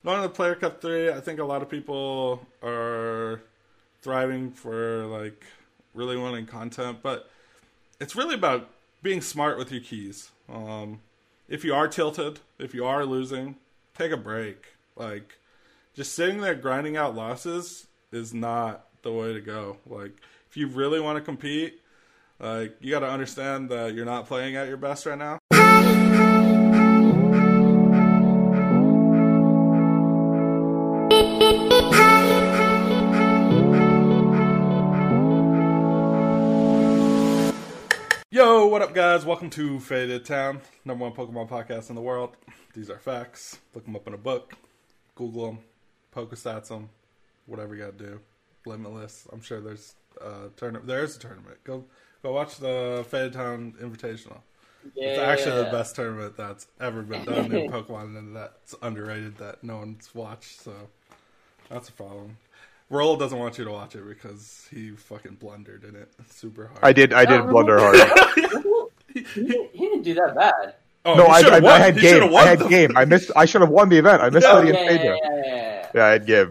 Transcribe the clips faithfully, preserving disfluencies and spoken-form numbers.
going to the Player Cup three, I think a lot of people are thriving for like really wanting content, but it's really about being smart with your keys. Um, if you are tilted, if you are losing, take a break. Like, just sitting there grinding out losses is not the way to go. Like, if you really want to compete, like, you got to understand that you're not playing at your best right now. Yo, what up, guys? Welcome to Faded Town, number one Pokemon podcast in the world. These are facts. Look them up in a book. Google them. Pokestats them. Whatever you gotta do. Limitless. I'm sure there's a tournament. There's a tournament. Go, go watch the Faded Town Invitational. Yeah. It's actually the best tournament that's ever been done in Pokemon, and that's underrated that no one's watched. So that's a problem. Roll doesn't want you to watch it because he fucking blundered in it super hard. I did. I did no, blunder hard. he, he, he didn't do that bad. Oh, no, I, I, I had he game. I had game. I missed. I should have won the event. I missed yeah, the yeah, yeah, yeah, yeah. yeah, I had game.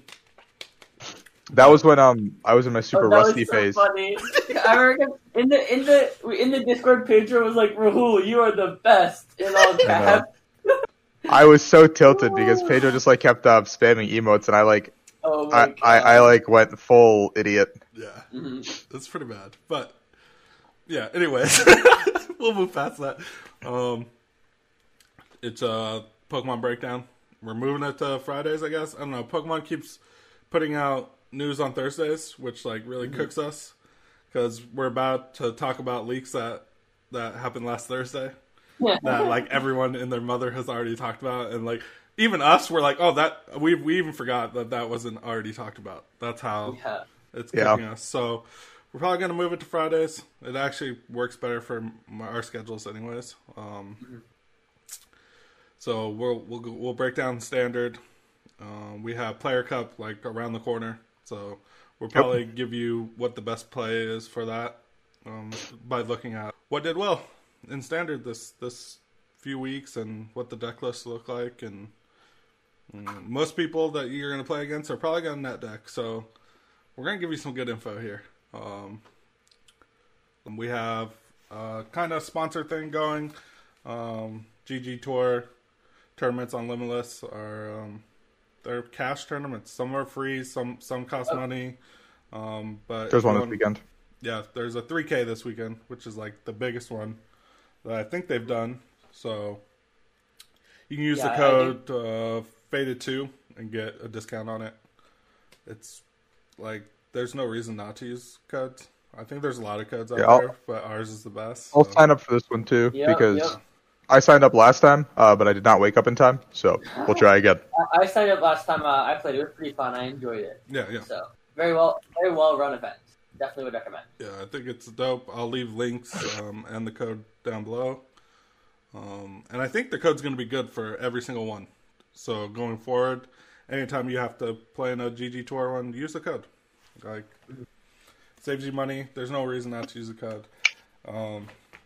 Mm-hmm. That was when um I was in my super oh, that rusty was so phase. Funny. I remember in the in the in the Discord, Pedro was like, "Rahul, you are the best." In all caps. I was so tilted because Pedro just like kept up spamming emotes, and I like. Oh my I, God. I, I like went full idiot. Yeah, mm-hmm. It's pretty bad. But yeah, anyways, we'll move past that. Um, it's a Pokemon breakdown. We're moving it to Fridays, I guess. I don't know. Pokemon keeps putting out news on Thursdays, which like really mm-hmm. cooks us because we're about to talk about leaks that that happened last Thursday that like everyone and their mother has already talked about, and like. Even us, we're like, oh, that we we even forgot that that wasn't already talked about. That's how yeah. it's kicking yeah. us. So we're probably gonna move it to Fridays. It actually works better for my, our schedules, anyways. Um, mm-hmm. So we'll we'll we'll break down standard. Um, we have Player Cup like around the corner, so we'll probably yep. give you what the best play is for that um, by looking at what did well in standard this this few weeks and what the deck lists look like. And Mm, most people that you're going to play against are probably going to net deck, so we're going to give you some good info here. Um, we have a kind of sponsor thing going. Um, G G Tour tournaments on Limitless are um, they're cash tournaments. Some are free, some some cost money. Um, but there's one this weekend. Yeah, there's a three K this weekend, which is like the biggest one that I think they've done. So you can use yeah, the code uh, Faded two and get a discount on it. It's like there's no reason not to use codes. I think there's a lot of codes out yeah, there, but ours is the best. I'll so. sign up for this one too yep, because yep. I signed up last time, uh, but I did not wake up in time, so we'll try again. I signed up last time uh, I played. It was pretty fun. I enjoyed it. Yeah, yeah. So very well, very well run event. Definitely would recommend. Yeah, I think it's dope. I'll leave links um, and the code down below. Um, and I think the code's going to be good for every single one. So going forward, anytime you have to play in a G G Tour one, use the code. Like, saves you money. There's no reason not to use the code. Um,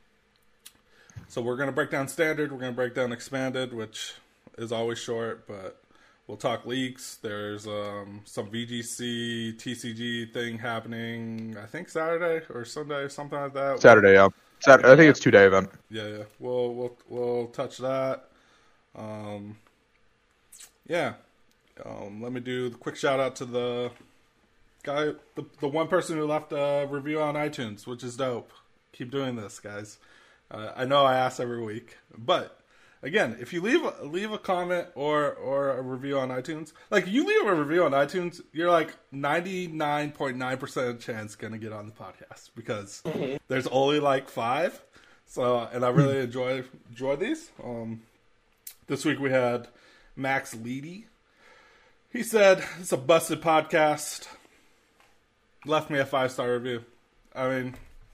so we're going to break down standard. We're going to break down expanded, which is always short, but we'll talk leaks. There's um, some V G C, T C G thing happening, I think Saturday or Sunday, something like that. Saturday, yeah. Saturday, I think it's a two-day event. Yeah, yeah. We'll we'll we'll touch that. Um, yeah. Um, let me do the quick shout out to the guy, the the one person who left a review on iTunes, which is dope. Keep doing this, guys. Uh, I know I ask every week, but again, if you leave a, leave a comment or or a review on iTunes, like you leave a review on iTunes, you're like ninety-nine point nine percent chance gonna get on the podcast because there's only like five. So, and I really enjoy enjoy these. Um, this week we had Max Leedy. He said it's a busted podcast. Left me a five star review. I mean,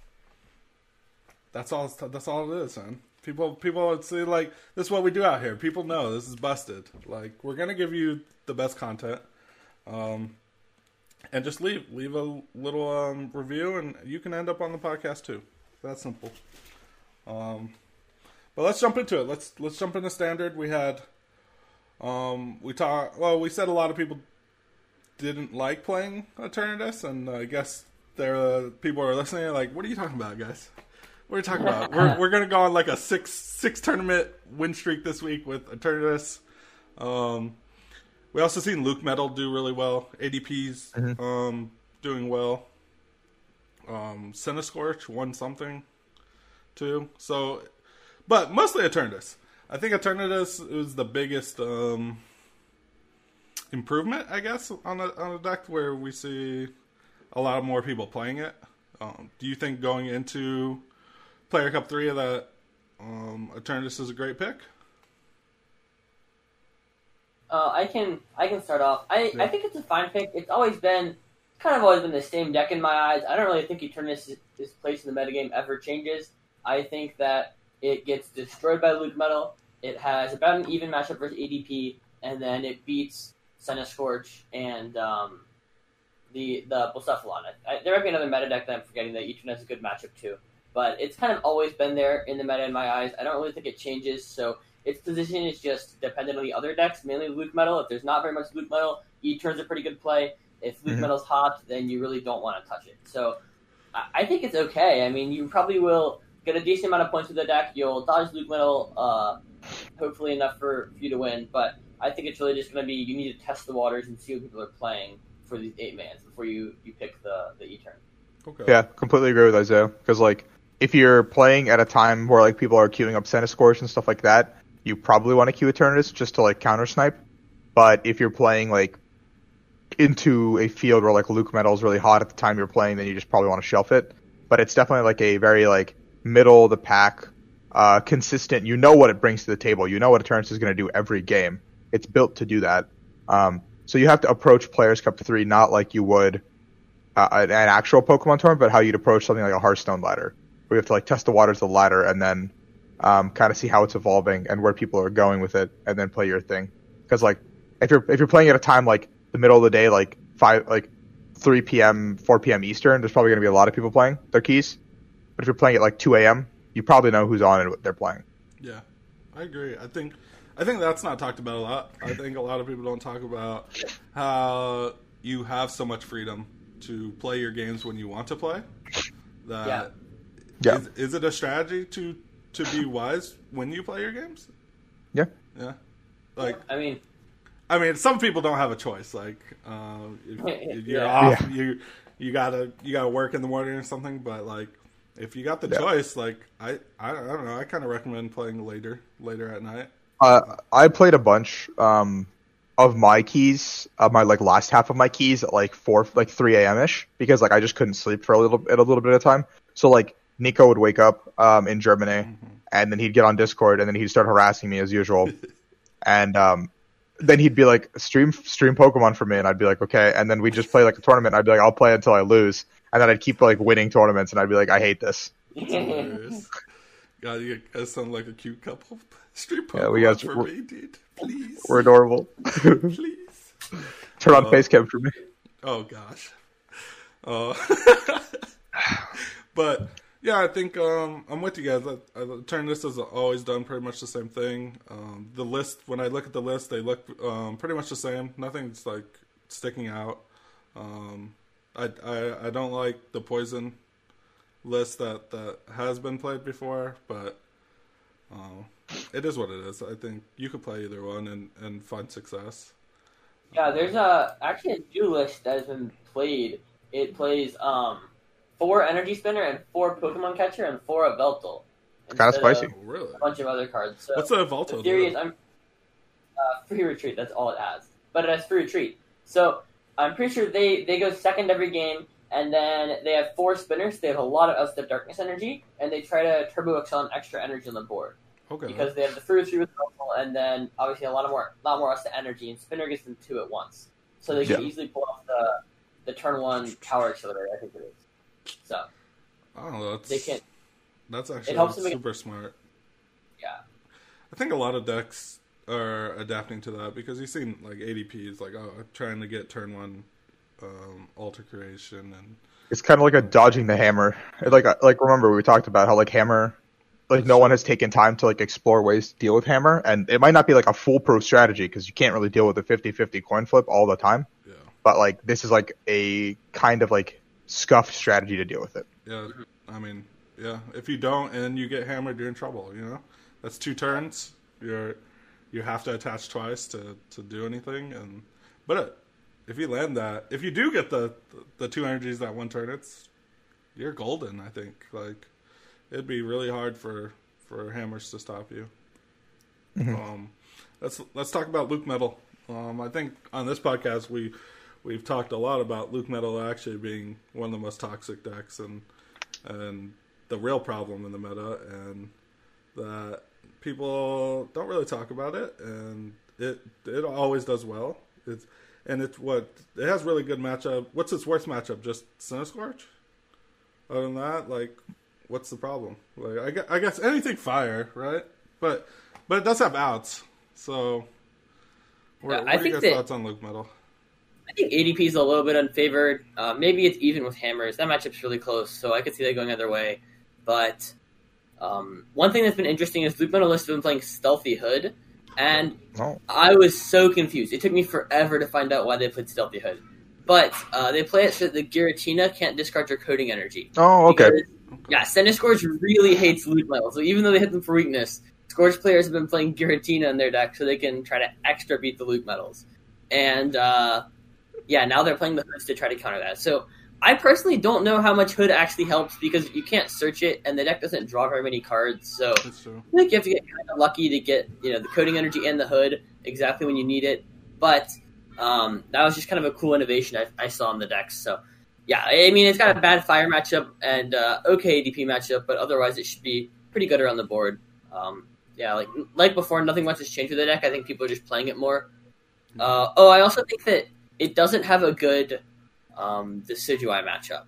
that's all. That's all it is, man. People, people would say like, "This is what we do out here." People know this is busted. Like, we're gonna give you the best content, um, and just leave leave a little um, review, and you can end up on the podcast too. That's simple. Um, but let's jump into it. Let's let's jump into standard. We had Um, we talk. Well, we said a lot of people didn't like playing Eternatus, and I guess there are people who are listening are like, "What are you talking about, guys? What are you talking about? we're we're gonna go on like a six six tournament win streak this week with Eternatus." Um, we also seen Luke Metal do really well. A D P's Mm-hmm. um doing well. Um, Cinescorch won something too. So, but mostly Eternatus. I think Eternatus is the biggest um, improvement, I guess, on a on a deck where we see a lot more people playing it. Um, do you think going into Player Cup three that um, Eternatus is a great pick? Uh, I can I can start off. I, Yeah. I think it's a fine pick. It's always been kind of always been the same deck in my eyes. I don't really think Eternatus' his place in the metagame ever changes. I think that it gets destroyed by Luke Metal. It has about an even matchup versus A D P, and then it beats Cinescorch and um, the the Blacephalon. I, I, there might be another meta deck that I'm forgetting that Eternatus is a good matchup too. But it's kind of always been there in the meta in my eyes. I don't really think it changes, so its position is just dependent on the other decks, mainly Luke Metal. If there's not very much Luke Metal, E-Turn's a pretty good play. If Luke Mhm. Metal's hot, then you really don't want to touch it. So I, I think it's okay. I mean, you probably will get a decent amount of points with the deck. You'll dodge Luke Metal, uh, hopefully enough for, for you to win. But I think it's really just going to be, you need to test the waters and see what people are playing for these eight mans before you, you pick the, the E-Turn. Okay. Yeah, completely agree with Isaiah. Because like, if you're playing at a time where like people are queuing up Cinescorch and stuff like that, you probably want to queue Eternatus just to like counter snipe. But if you're playing like into a field where like Luke Metal is really hot at the time you're playing, then you just probably want to shelf it. But it's definitely like a very like middle of the pack, uh, consistent. You know what it brings to the table. You know what Eternatus is going to do every game. It's built to do that. Um, so you have to approach Players Cup three not like you would uh, an actual Pokemon tournament, but how you'd approach something like a Hearthstone ladder, where you have to like test the waters of the ladder and then um, kind of see how it's evolving and where people are going with it, and then play your thing. Because like if you're if you're playing at a time like the middle of the day, like five like three p.m. four p.m. Eastern, there's probably going to be a lot of people playing their keys. But if you're playing at like two a.m., you probably know who's on and what they're playing. Yeah, I agree. I think I think that's not talked about a lot. I think a lot of people don't talk about how you have so much freedom to play your games when you want to play. That Yeah. Yeah. Is, is it a strategy to to be wise when you play your games? Yeah. Yeah. Like, I mean, I mean, some people don't have a choice. Like, uh, if, if you're Yeah. off, Yeah. you you gotta you gotta work in the morning or something. But like, if you got the Yeah. choice, like, I, I I don't know. I kind of recommend playing later later at night. Uh, I played a bunch um, of my keys, of my like last half of my keys at like four, like three a.m. ish, because like I just couldn't sleep for a little, at a little bit of time. So like Nico would wake up um, in Germany, Mm-hmm. and then he'd get on Discord, and then he'd start harassing me as usual, and um, then he'd be like, "Stream, stream Pokemon for me," and I'd be like, "Okay," and then we'd just play like a tournament. And I'd be like, "I'll play until I lose," and then I'd keep like winning tournaments, and I'd be like, "I hate this." Hilarious. God, you guys sound like a cute couple. Stream Pokemon Yeah, we got- for we're- me, dude. Please, We're adorable. please. Turn on Uh, face cam for me. Oh gosh. Uh, but yeah, I think um, I'm with you guys. I, I, Turn List has always done pretty much the same thing. Um, the list, when I look at the list, they look um, pretty much the same. Nothing's like sticking out. Um, I, I I don't like the poison list that, that has been played before, but uh, it is what it is. I think you could play either one and, and find success. Yeah, there's a actually a new list that has been played. It plays um four Energy Spinner and four Pokemon Catcher and four Yveltal. Kinda instead spicy. of Oh, really? A bunch of other cards. So What's the the Volta? theory do? is I'm uh, free retreat. That's all it has, but it has free retreat. So I'm pretty sure they they go second every game, and then they have four spinners. They have a lot of Outstep Darkness energy, and they try to turbo excel an extra energy on the board. Okay. Because they have the free retreat with Yveltal, and then obviously a lot of more, lot more Outstep energy, and Spinner gets them two at once, so they can Yeah. easily pull off the the turn one power accelerator. I think it is. So I don't know. That's, they can. That's actually helps them make- super smart. Yeah. I think a lot of decks are adapting to that because you've seen like A D Ps like oh trying to get turn one um, alter creation and It's kind of like a dodging the hammer. It, like like remember we talked about how like hammer like no one has taken time to like explore ways to deal with hammer, and it might not be like a foolproof strategy because you can't really deal with a fifty-fifty coin flip all the time. Yeah. But like this is like a kind of like scuffed strategy to deal with it. Yeah, I mean, yeah. If you don't and you get hammered, you're in trouble. You know, that's two turns. You're you have to attach twice to, to do anything, and but if you land that, if you do get the the two energies that one turn, it's you're golden. I think like. It'd be really hard for, for hammers to stop you. Mm-hmm. Um, let's let's talk about Luke Metal. Um, I think on this podcast we we've talked a lot about Luke Metal actually being one of the most toxic decks and and the real problem in the meta, and that people don't really talk about it, and it it always does well. It's and it's what it has really good matchup. What's its worst matchup? Just Cinescorch? Other than that, like. What's the problem? Like, I guess, I guess anything fire, right? But but it does have outs. So, what, yeah, what I are think your guys' that, thoughts on Luke Metal? I think A D P is a little bit unfavored. Uh, maybe it's even with hammers. That matchup's really close, so I could see that going either way. But um, one thing that's been interesting is Luke Metal has been playing Stealthy Hood, and oh. I was so confused. It took me forever to find out why they played Stealthy Hood. But uh, they play it so that the Giratina can't discard your coding energy. Oh, okay. Because, yeah, Cinescorch really hates Luke Metal, so even though they hit them for weakness, Scorch players have been playing Giratina in their deck so they can try to extra beat the Luke Metals. And, uh, yeah, now they're playing the Hoods to try to counter that. So I personally don't know how much Hood actually helps because you can't search it, and the deck doesn't draw very many cards. So I think you have to get kind of lucky to get you know the coding energy and the Hood exactly when you need it. But um, that was just kind of a cool innovation I, I saw in the decks. So. Yeah, I mean, it's got a bad fire matchup and uh, okay A D P matchup, but otherwise it should be pretty good around the board. Um, yeah, like like before, nothing much has changed with the deck. I think people are just playing it more. Uh, oh, I also think that it doesn't have a good um, Decidueye matchup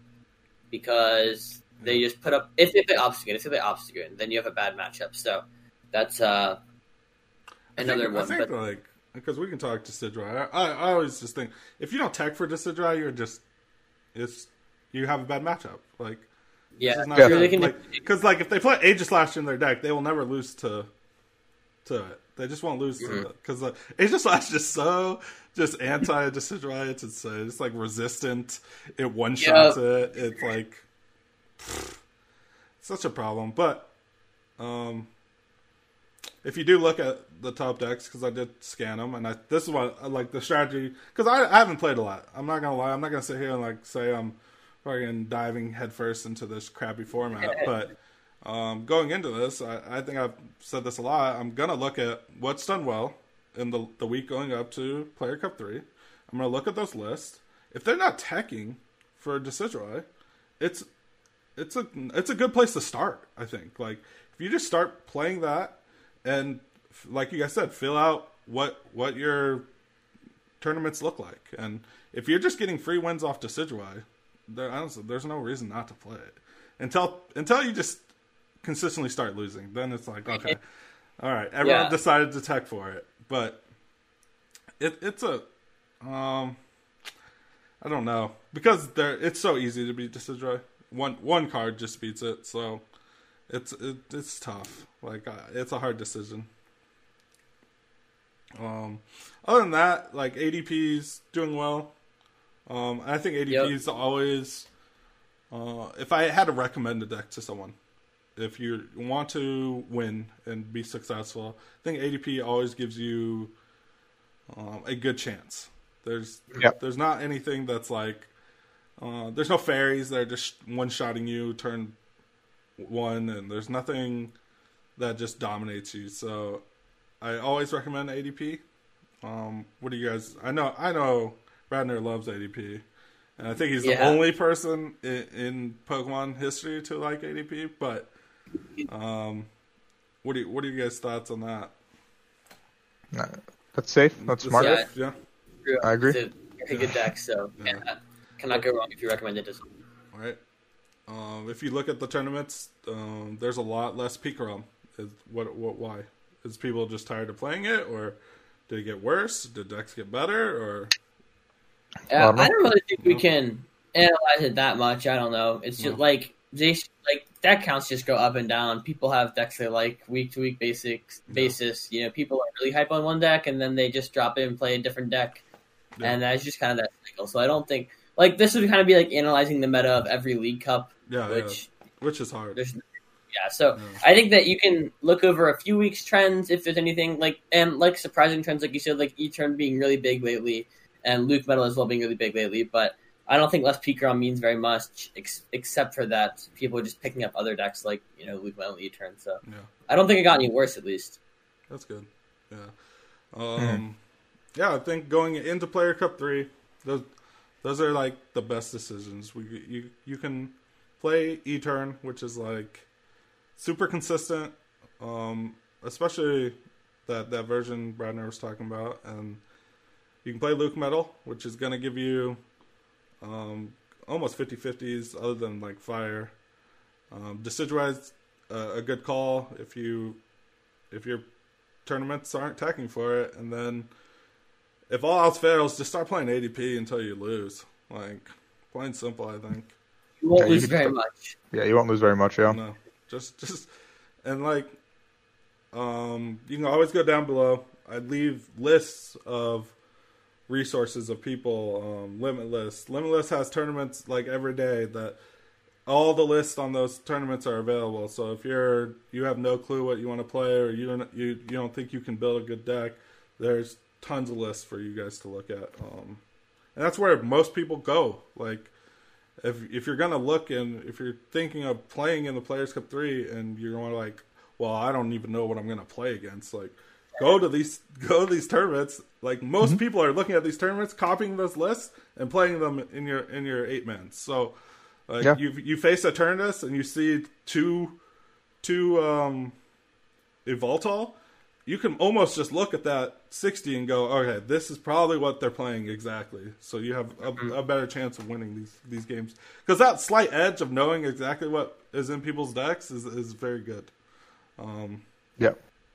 because they just put up... If they play Obstagoon, if they play Obstagoon, then you have a bad matchup. So that's uh, another I think, one. I think, but... like, because we can talk Decidueye. I, I, I always just think, if you don't tech for Decidueye, you're just... It's you have a bad matchup. Like, yeah, not yeah. good. Like, because like if they play Aegislash in their deck, they will never lose to to it. They just won't lose mm-hmm. to it because uh, Aegislash is just so just anti Decidueye. It's insane. It's like resistant. It one shots yep. it. It's like pfft, such a problem. But um, if you do look at the top decks, because I did scan them, and I, this is what I like the strategy, because I, I haven't played a lot. I'm not gonna lie, I'm not gonna sit here and like say I'm fucking diving headfirst into this crappy format. But um, going into this, I, I think I've said this a lot. I'm gonna look at what's done well in the the week going up to Player Cup three. I'm gonna look at those lists. If they're not teching for Decidueye, it's it's a it's a good place to start. I think like if you just start playing that. And like you guys said, fill out what what your tournaments look like. And if you're just getting free wins off Decidueye, there, honestly, there's no reason not to play it. Until until you just consistently start losing. Then it's like, okay, all right, everyone yeah. decided to tech for it. But it it's a... um, I don't know. Because there, it's so easy to beat Decidueye. One, one card just beats it, so... It's it, it's tough. Like uh, it's a hard decision. Um, other than that, like A D P's doing well. Um, I think A D P's yep. always. Uh, if I had to recommend a deck to someone, if you want to win and be successful, I think A D P always gives you um, a good chance. There's yep. there's not anything that's like uh, there's no fairies that are just one shotting you turn. One and there's nothing that just dominates you, so I always recommend A D P. Um, what do you guys? I know, I know, Radner loves A D P, and I think he's yeah. the only person in, in Pokemon history to like A D P. But um, what do you, what are you guys' thoughts on that? That's safe. That's smart. Yeah, yeah. yeah. I agree. It's a, it's a good deck, so yeah. Yeah, cannot go wrong if you recommend it to someone. All right. Um, if you look at the tournaments, um, there's a lot less Pikarom. Is what? What? Why? Is people just tired of playing it, or did it get worse? Did decks get better, or? Uh, I don't really think we can analyze it that much. I don't know. It's just no. like they like deck counts just go up and down. People have decks they like week to week basics basis. You know, people are really hype on one deck and then they just drop in and play a different deck, yeah. and that's just kind of that cycle. So I don't think like this would kind of be like analyzing the meta of every League Cup, yeah, which yeah. which is hard. Yeah, so yeah. I think that you can look over a few weeks trends if there's anything like and like surprising trends, like you said, like E-Turn being really big lately and Luke Metal as well being really big lately, but. I don't think less Pikarom means very much, ex- except for that people are just picking up other decks like, you know, Luke Metal E-Turn. So yeah. I don't think it got any worse, at least. That's good. Yeah. Um, mm-hmm. Yeah, I think going into Player Cup three, those those are like the best decisions. We you you can play E-Turn, which is like super consistent, um, especially that that version Bradner was talking about, and you can play Luke Metal, which is going to give you. Um, almost fifty-fifties other than like fire. Um, Decidueye's uh, a good call if you if your tournaments aren't attacking for it, and then if all else fails, just start playing A D P until you lose. Like plain simple, I think. You won't yeah, lose you very start, much. Yeah, you won't lose very much. Yeah. No, just just and like um, you can always go down below. I'd leave lists of. Resources of people, um, Limitless. Limitless has tournaments like every day that all the lists on those tournaments are available. So if you're you have no clue what you want to play or you don't you, you don't think you can build a good deck, there's tons of lists for you guys to look at. Um, and that's where most people go. Like if if you're gonna look and if you're thinking of playing in the Players Cup three and you're going like, well, I don't even know what I'm gonna play against, like. Go to these go to these tournaments. Like most mm-hmm. people are looking at these tournaments, copying those lists and playing them in your in your eight man. So, like yeah. you you face a Eternatus and you see two two um, Evoltal, you can almost just look at that sixty and go, okay, this is probably what they're playing exactly. So you have a, mm-hmm. a better chance of winning these these games because that slight edge of knowing exactly what is in people's decks is is very good. Um, yeah.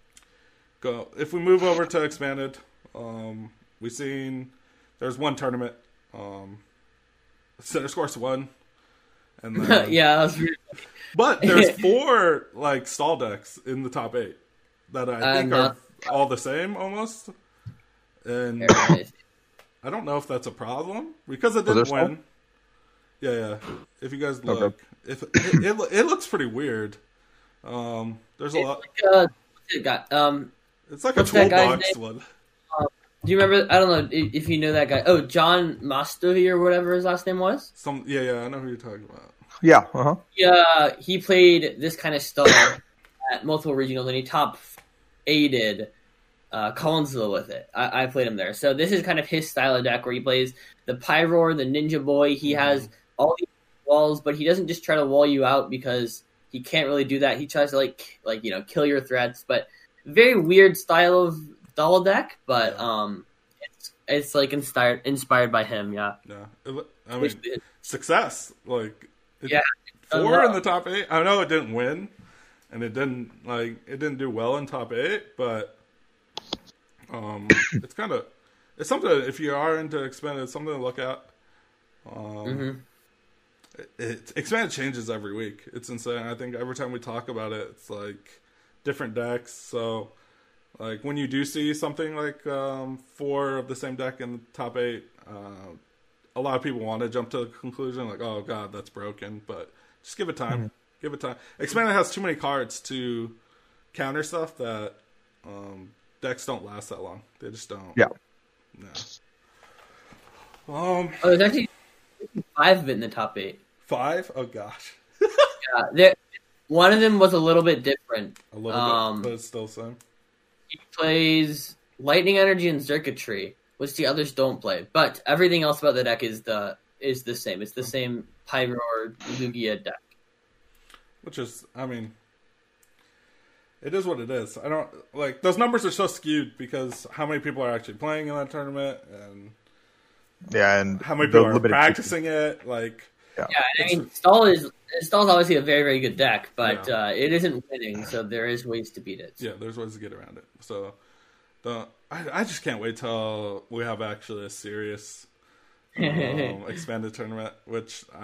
Go. If we move over to expanded, um, we've seen there's one tournament. Um, Center Course won, and then, yeah, that was really but there's four like stall decks in the top eight that I think um, are all the same almost, and I don't know if that's a problem because it didn't win. Yeah, yeah. If you guys look, okay. if it, it, it looks pretty weird. Um, there's a it's lot. Like, uh, what's it got? Um. It's like What's a toolbox one. Uh, do you remember? I don't know if you know that guy. Oh, John Mastohi or whatever his last name was. Some yeah, yeah, I know who you're talking about. Yeah, uh huh. Yeah, he played this kind of stuff at multiple regionals, and he top aided uh, Collinsville with it. I, I played him there, so this is kind of his style of deck where he plays the Pyroar, the Ninja Boy. He mm-hmm. has all these walls, but he doesn't just try to wall you out because he can't really do that. He tries to like like you know kill your threats, but very weird style of doll deck, but yeah. um, it's it's like inspired inspired by him. Yeah, yeah. It, I mean, success. Like, it, yeah, four in the top eight. I know it didn't win, and it didn't like it didn't do well in top eight, but um, it's kind of it's something if you are into expanded, it's something to look at. Um, mm-hmm. it, it expanded changes every week. It's insane. I think every time we talk about it, it's like. Different decks, so like when you do see something like um, four of the same deck in the top eight, uh, a lot of people want to jump to the conclusion like, "Oh God, that's broken." But just give it time. Mm-hmm. Give it time. Expanded has too many cards to counter stuff that um, decks don't last that long. They just don't. Yeah. No. Um. Oh, there's actually five of it in the top eight. Five? Oh gosh. yeah, there. One of them was a little bit different. A little um, bit, but it's still the same. He plays Lightning Energy and Circuitry, which the others don't play. But everything else about the deck is the is the same. It's the same Pyro or Lugia deck. Which is, I mean, it is what it is. I don't like those numbers are so skewed because how many people are actually playing in that tournament and yeah, and how many people are practicing it. Like, yeah, yeah I mean, Stall is. Stall's obviously a very, very good deck, but yeah. uh, it isn't winning, so there is ways to beat it. Yeah, there's ways to get around it. So, the I, I just can't wait till we have actually a serious um, expanded tournament, which I'm,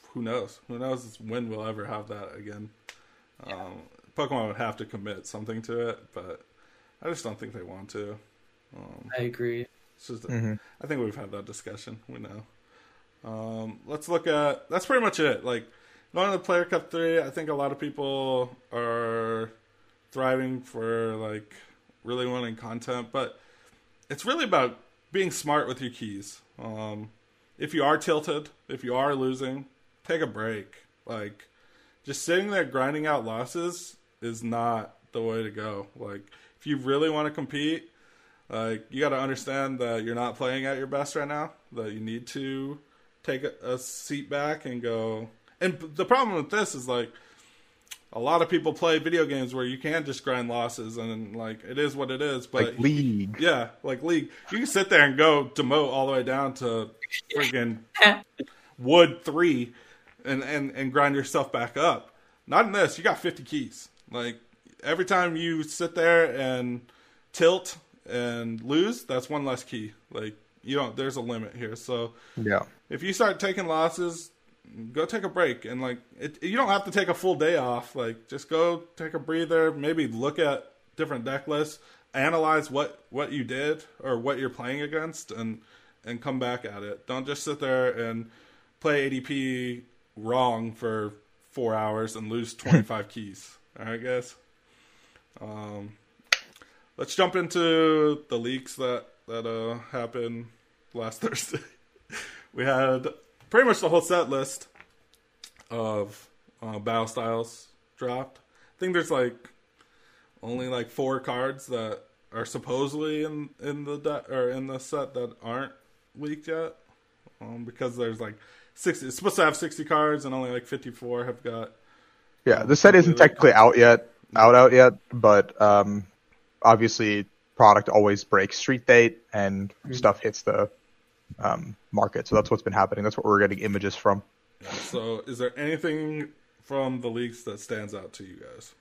who knows? Who knows when we'll ever have that again? Yeah. Um, Pokemon would have to commit something to it, but I just don't think they want to. Um, I agree. It's just, mm-hmm. I think we've had that discussion. We know. Um, let's look at. That's pretty much it. Like going to the Player Cup three, I think a lot of people are thriving for like really wanting content, but it's really about being smart with your keys. Um, if you are tilted, if you are losing, take a break. Like, just sitting there grinding out losses is not the way to go. Like, if you really want to compete, like, you got to understand that you're not playing at your best right now, that you need to take a, a seat back and go. And the problem with this is, like, a lot of people play video games where you can just grind losses, and like it is what it is. But like League, yeah, like League, you can sit there and go demote all the way down to freaking Wood three, and, and and grind yourself back up. Not in this. You got fifty keys. Like every time you sit there and tilt and lose, that's one less key. Like you don't. There's a limit here. So yeah, if you start taking losses, go take a break, and like it, you don't have to take a full day off. Like just go take a breather, maybe look at different deck lists, analyze what, what you did or what you're playing against, and and come back at it. Don't just sit there and play A D P wrong for four hours and lose twenty-five keys. All right, guys. Um, let's jump into the leaks that that uh happened last Thursday. We had pretty much the whole set list of uh, battle styles dropped. I think there's like only like four cards that are supposedly in in the de- or in the set that aren't leaked yet, um, because there's like sixty. It's supposed to have sixty cards, and only like fifty-four have got. Yeah, the set isn't technically out yet, out out yet, but um, obviously product always breaks street date and mm-hmm. stuff hits the um, market. So that's what's been happening. That's what we're getting images from. Yeah, so is there anything from the leaks that stands out to you guys?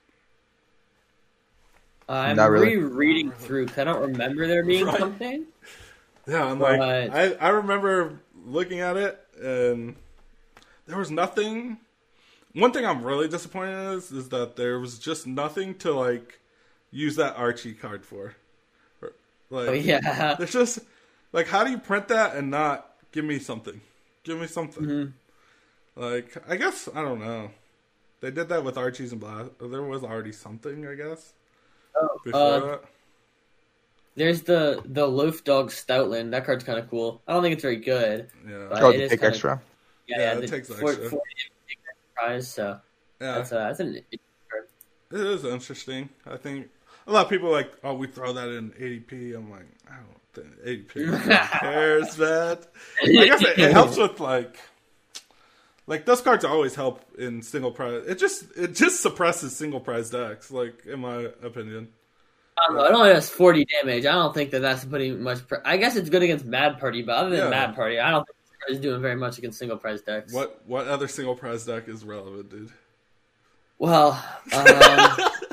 I'm Not really. rereading through because I don't remember there being right. something. Yeah, I'm but... like, I, I remember looking at it and there was nothing. One thing I'm really disappointed in is, is that there was just nothing to like use that Archie card for. Like, oh, yeah. There's just like, how do you print that and not give me something? Give me something. Mm-hmm. Like, I guess I don't know. They did that with Archies and Blast. There was already something, I guess. Oh, before uh, that. There's the the Loaf Dog Stoutland. That card's kind of cool. I don't think it's very good. Yeah. Oh, it take extra. Of, yeah, yeah, yeah, it the, takes for, extra. For prize, so yeah, that's, uh, that's an interesting card. It is interesting. I think a lot of people are like, oh, we throw that in A D P. I'm like, I don't think A D P cares, man. I guess it, it helps with like. Like, those cards always help in single prize. It just it just suppresses single prize decks, like, in my opinion. I don't know. It only does forty damage. I don't think that that's putting much... Pre- I guess it's good against Mad Party, but other than yeah. Mad Party, I don't think this card is doing very much against single prize decks. What what other single prize deck is relevant, dude? Well, um...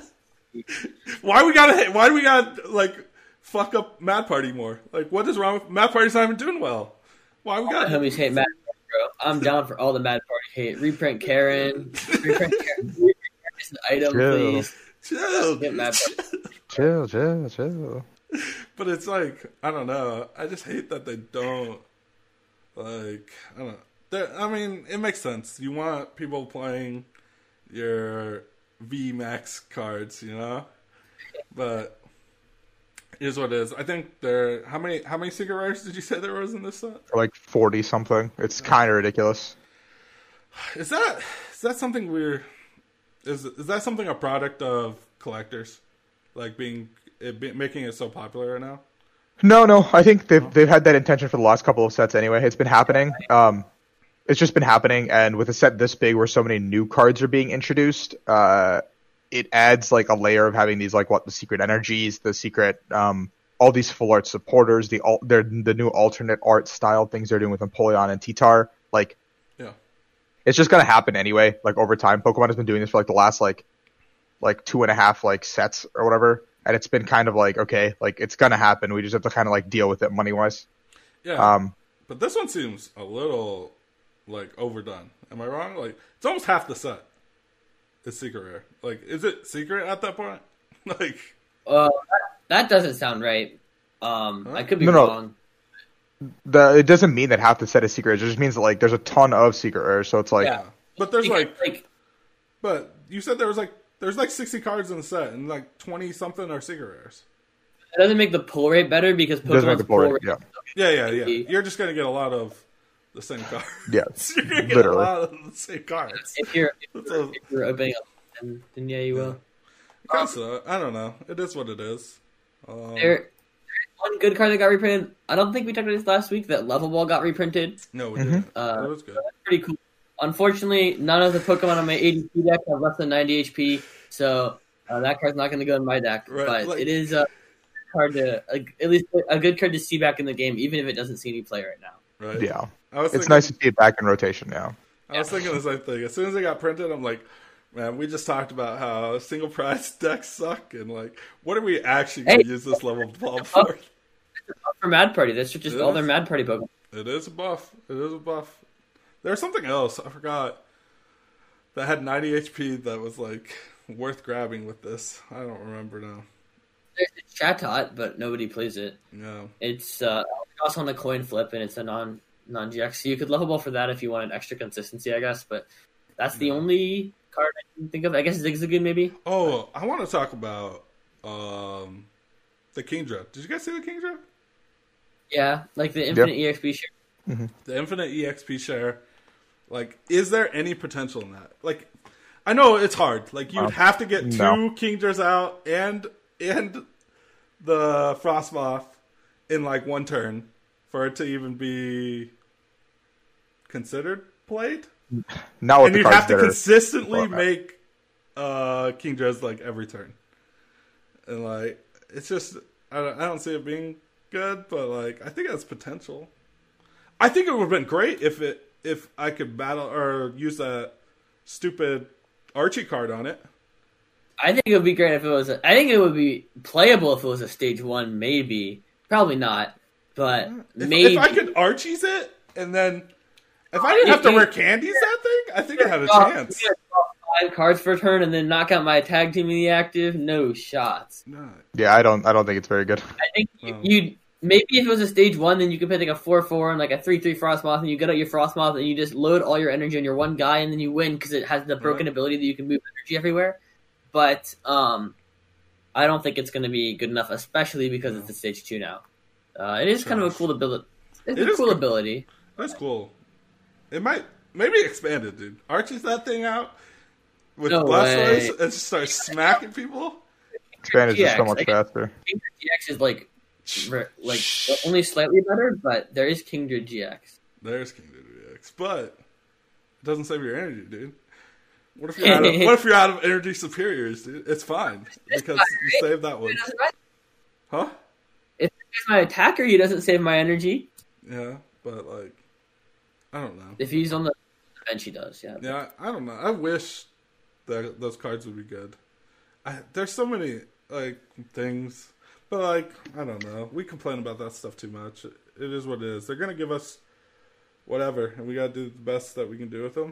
why we gotta... Why do we gotta, like, fuck up Mad Party more? Like, what is wrong with... Mad Party's not even doing well. Why we gotta... All my homies hate Mad Party. Bro. I'm down for all the Mad Party hate. Reprint Karen. Reprint Karen. Reprint Karen is an item, chill. please. Chill. Get Mad Party. Chill, chill, chill. But it's like, I don't know. I just hate that they don't, like, I don't know. They're, I mean, it makes sense. You want people playing your V MAX cards, you know? But is what it is. I think there. How many? How many secret rares did you say there was in this set? Like forty something. It's kind of ridiculous. Is that is that something we're? Is is that something a product of collectors, like being it be, making it so popular right now? No, no. I think they've they've had that intention for the last couple of sets anyway. It's been happening. Um, it's just been happening, and with a set this big, where so many new cards are being introduced, uh. it adds like a layer of having these like what the secret energies, the secret, um, all these full art supporters, the al- they're the new alternate art style things they're doing with Empoleon and T-Tar. Like, yeah, it's just gonna happen anyway. Like over time, Pokemon has been doing this for like the last like like two and a half like sets or whatever, and it's been kind of like okay, like it's gonna happen. We just have to kind of like deal with it money wise. Yeah, um, but this one seems a little like overdone. Am I wrong? Like it's almost half the set. It's secret rare. Like, is it secret at that point? like, Uh, that doesn't sound right. Um, Huh? I could be No, no. wrong. The it doesn't mean that half the set is secret. It just means that like there's a ton of secret rares. So it's like Yeah. but there's Because, like, like but you said there was like there's like sixty cards in the set, and like twenty something are secret rares. it doesn't make the pull rate better because it doesn't make Pokemon's the pull rate. Yeah, Yeah, yeah, yeah. You're just gonna get a lot of the same cards. yeah, You're gonna get literally. a lot of the same cards. If you're if That's you're, a- if you're opening up, then, then yeah, you will. Kinda suck. I don't know. It is what it is. Um, There, there's one good card that got reprinted. I don't think we talked about this last week. That Level Ball got reprinted. no, we Mhm. didn't. Uh, It was good. Pretty cool. Unfortunately, none of the Pokemon on my A D C deck have less than ninety H P, so uh, that card's not going to go in my deck. Right, but like- it is a card to a, at least a good card to see back in the game, even if it doesn't see any play right now. Right? yeah. I was It's thinking, nice to see it back in rotation now. I was thinking the same thing. As soon as it got printed, I'm like, man, we just talked about how single prize decks suck, and like, what are we actually going to Hey. use this level of ball for? For Mad Party, that's just It all is. their Mad Party Pokemon. It is a buff. It is a buff. There's something else I forgot that had ninety H P that was like worth grabbing with this. I don't remember now. There's a Chatot, but nobody plays it. No. It's uh, also on a coin flip, and it's a non non G X. So you could level ball for that if you wanted extra consistency, I guess. But that's the only card I can think of. I guess Zigzagoon maybe. Oh, I want to talk about um, the Kingdra. Did you guys see the Kingdra? Yeah, like the Infinite E X P share. The Infinite E X P share. Like, is there any potential in that? Like, I know it's hard. Like, you'd Um, have to get two no. Kingdras out and and the Frostmoth in like one turn for it to even be considered played. Now with And the you'd cards have to that are- consistently format. make uh, Kingdras like every turn. And like, it's just I don't, I don't see it being good, but like I think it has potential. I think it would have been great if it if I could battle or use that stupid Archie card on it. I think it would be great if it was. A, I think it would be playable if it was a stage one, maybe. Probably not, but If, maybe. if I could Archie's it, and then if I didn't have to If- wear candies that thing, I think it had a draw- chance. if I draw five cards per turn and then knock out my tag team in the active. No shots. No. Yeah, I don't. I don't think it's very good. I think you- Oh. you'd maybe if it was a stage one, then you could play like a four four and like a three three Frostmoth, and you get out your Frostmoth and you just load all your energy on your one guy, and then you win because it has the broken Right. ability that you can move energy everywhere. But um, I don't think it's going to be good enough, especially because it's a stage two now. Uh, it is kind of a cool ability. It's It a is cool cool. ability. That's cool. It might maybe expand it, dude. Archie's that thing out with No Blastoise way. and just start smacking people. Expanded just so G X, much I guess faster. Kingdra G X is like ver- like only slightly better, but there is Kingdra G X. There's King Dedede X, but it doesn't save your energy, dude. What if you're out of, what if you're out of energy superiors, dude? It's fine because you saved that one, huh? If he's my attacker, he doesn't save my energy. Yeah, but like, I don't know. If he's on the bench, he does. Yeah. Yeah, I don't know. I wish that those cards would be good. I, there's so many like things, but like I don't know. We complain about that stuff too much. It, it is what it is. They're gonna give us whatever, and we gotta do the best that we can do with them.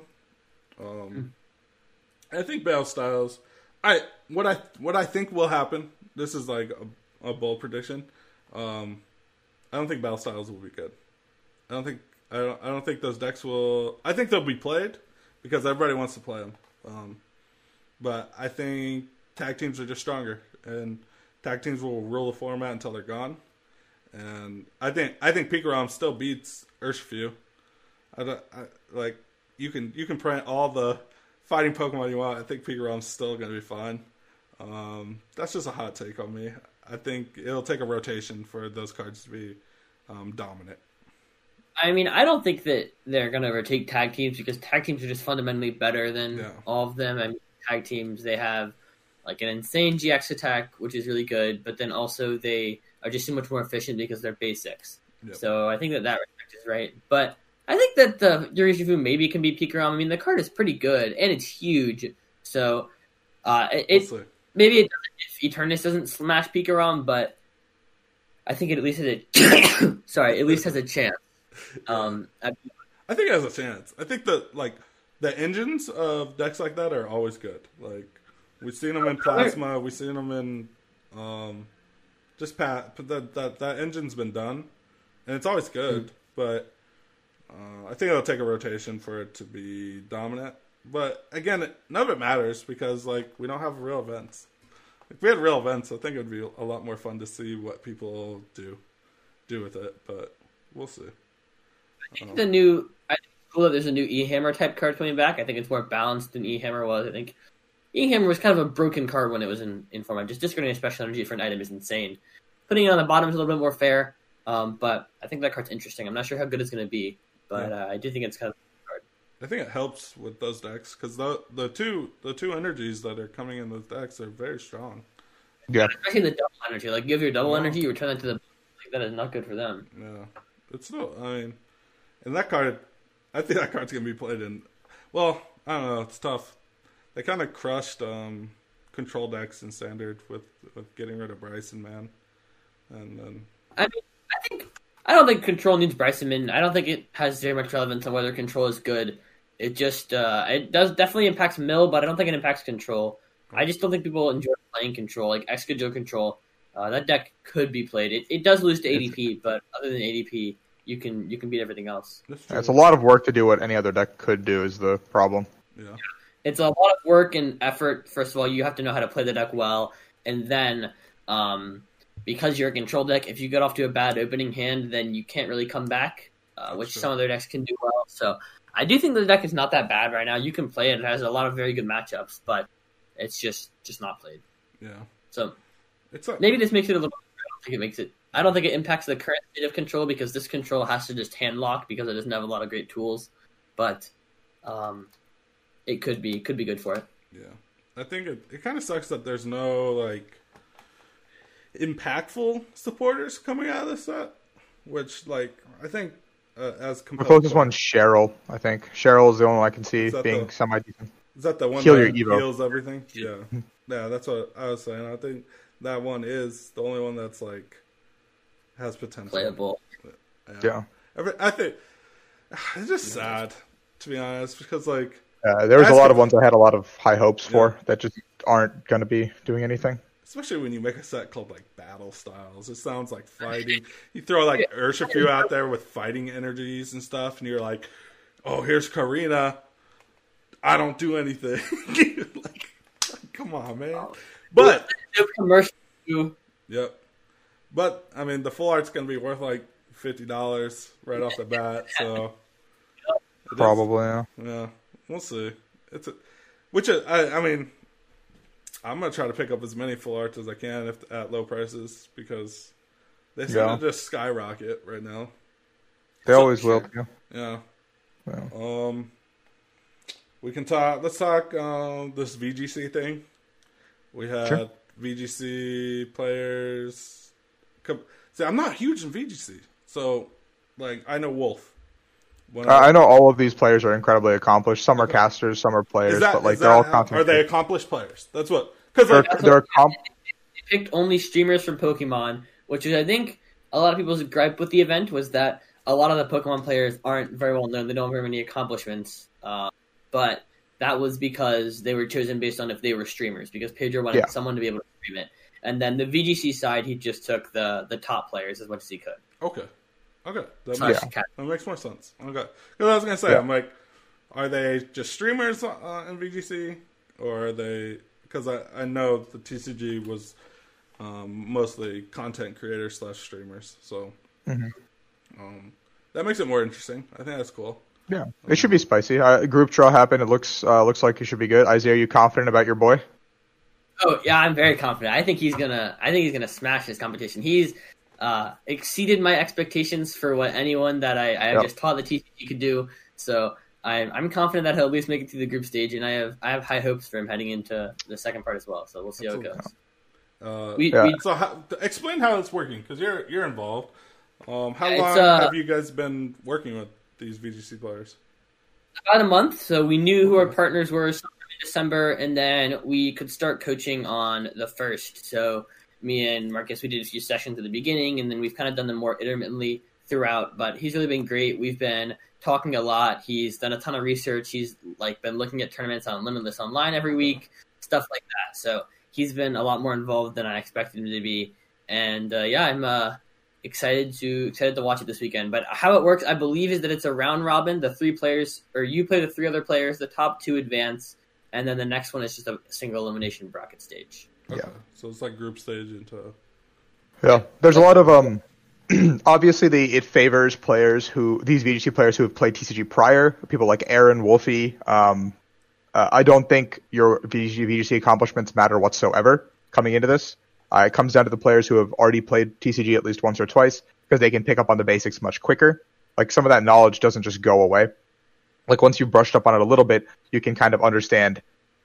Um, I think Battle Styles. I what I what I think will happen. This is like a, a bold prediction. Um, I don't think Battle Styles will be good. I don't think I don't, I don't think those decks will. I think they'll be played because everybody wants to play them. Um, but I think tag teams are just stronger, and tag teams will rule the format until they're gone. And I think I think Pikarom still beats Urshifu. I, don't, I like you can you can print all the fighting Pokemon you want. I think Pikarom's still going to be fine. Um, that's just a hot take on me. I think it'll take a rotation for those cards to be um, dominant. I mean, I don't think that they're going to overtake tag teams because tag teams are just fundamentally better than Yeah. all of them. I mean, tag teams, they have like an insane G X attack, which is really good, but then also they are just so much more efficient because they're basics. Yep. So I think that that respect is right. But I think that the Urshifu maybe can be Pikarom. I mean, the card is pretty good and it's huge. So uh, it, it We'll see. maybe it doesn't, if Eternus doesn't smash Pikarom, but I think it at least has a sorry, at least has a chance. Um, I, I think it has a chance. I think that like the engines of decks like that are always good. Like we've seen them in Plasma, we've seen them in um, just Pat. That that that engine's been done, and it's always good. Mm. But uh, I think it'll take a rotation for it to be dominant. But again, it, none of it matters because like we don't have real events. If we had real events, I think it would be a lot more fun to see what people do do with it. But we'll see. I think um, the new, I think it's cool that there's a new E-Hammer type card coming back. I think it's more balanced than E-Hammer was. I think E-Hammer was kind of a broken card when it was in, in format. Just discarding a special energy for an item is insane. Putting it on the bottom is a little bit more fair, um, but I think that card's interesting. I'm not sure how good it's going to be, but yeah. uh, I do think it's kind of a card. I think it helps with those decks because the the two the two energies that are coming in those decks are very strong. Yeah, especially the double energy. Like, give your double wow. energy, you return that to the like, that is not good for them. Yeah, it's still. I mean, and that card, I think that card's gonna be played in. Well, I don't know. It's tough. They kind of crushed um, control decks in standard with with getting rid of Bryson, man. And then I mean, I think I don't think control needs Bryson in. I don't think it has very much relevance on whether control is good. It just uh, it does definitely impacts mill, but I don't think it impacts control. I just don't think people enjoy playing control, like Excadrill control. Uh, that deck could be played. It it does lose to A D P, but other than A D P, you can you can beat everything else. Yeah, it's a lot of work to do what any other deck could do is the problem. Yeah. It's a lot of work and effort. First of all, you have to know how to play the deck well, and then um, because you're a control deck, if you get off to a bad opening hand, then you can't really come back, uh, which true. Some other decks can do well. So I do think the deck is not that bad right now. You can play it. It has a lot of very good matchups, but it's just just not played. Yeah. So it's a- maybe this makes it a little. I don't think it makes it. I don't think it impacts the current state of control because this control has to just hand lock because it doesn't have a lot of great tools. But um, it could be could be good for it. Yeah, I think it it kind of sucks that there's no like impactful supporters coming out of this set, which like I think uh, as the closest one's Cheryl. I think Cheryl is the only one I can see being semi decent. Is that the one Heal that your Evo. heals everything? Yeah. Yeah, that's what I was saying. I think that one is the only one that's like has potential. Playable. Yeah. yeah. I think it's just sad, to be honest, because like uh, there was a lot of ones I had a lot of high hopes for yeah. that just aren't going to be doing anything. Especially when you make a set called like Battle Styles. It sounds like fighting. You throw like Urshifu out there with fighting energies and stuff, and you're like, oh, here's Karina. I don't do anything. like, come on, man. But commercial. Yep. But I mean, the full art's gonna be worth like fifty dollars right off the bat. So probably, yeah. Yeah, we'll see. It's a, which is, I, I mean, I'm gonna try to pick up as many full arts as I can if at low prices because they seem yeah. to just skyrocket right now. They so, always will. Yeah. Yeah. yeah. Um. We can talk. Let's talk um, this V G C thing. We had sure. V G C players. Come, see, I'm not huge in V G C, so like I know Wolf. Uh, I, I know all of these players are incredibly accomplished. Some are casters, some are players, that, but like they're all how, are they accomplished players? That's what because they're, like, they're comp- they picked only streamers from Pokemon, which is I think a lot of people's gripe with the event was that a lot of the Pokemon players aren't very well known. They don't have very many accomplishments. Uh, But that was because they were chosen based on if they were streamers, because Pedro wanted yeah. someone to be able to stream it. And then the V G C side, he just took the, the top players as much as he could. Okay. Okay. That, so makes, yeah. that makes more sense. Okay. Because I was going to say, yeah. I'm like, are they just streamers uh, in V G C? Or are they... Because I, I know the T C G was um, mostly content creators slash streamers. So mm-hmm. um, that makes it more interesting. I think that's cool. Yeah, it should be spicy. Uh, group draw happened. It looks uh, looks like it should be good. Isaiah, are you confident about your boy? Oh yeah, I'm very confident. I think he's gonna. I think he's gonna smash this competition. He's uh, exceeded my expectations for what anyone that I, I yep. just taught the T C G could do. So I'm I'm confident that he'll at least make it to the group stage, and I have I have high hopes for him heading into the second part as well. So we'll see Absolutely. how it goes. Uh, we, yeah. we, so how, explain how it's working because you're you're involved. Um, how it's, long uh, have you guys been working with these V G C players? About a month, so we knew who our partners were sometime in December, and then we could start coaching on the first. So me and Marcus, we did a few sessions at the beginning, and then we've kind of done them more intermittently throughout, but he's really been great. We've been talking a lot. He's done a ton of research. He's like been looking at tournaments on Limitless Online every week, stuff like that. So he's been a lot more involved than I expected him to be. And uh, yeah, I'm uh, excited to excited to watch it this weekend. But how it works, I believe, is that it's a round robin. The three players, or you play the three other players. The top two advance, and then the next one is just a single elimination bracket stage. Okay. Yeah. So it's like group stage into. Yeah, there's a lot of um. Obviously, the it favors players who these V G C players who have played T C G prior. People like Aaron, Wolfie. Um, uh, I don't think your V G C, V G C accomplishments matter whatsoever coming into this. Uh, it comes down to the players who have already played T C G at least once or twice because they can pick up on the basics much quicker. Like some of that knowledge doesn't just go away. Like once you've brushed up on it a little bit, you can kind of understand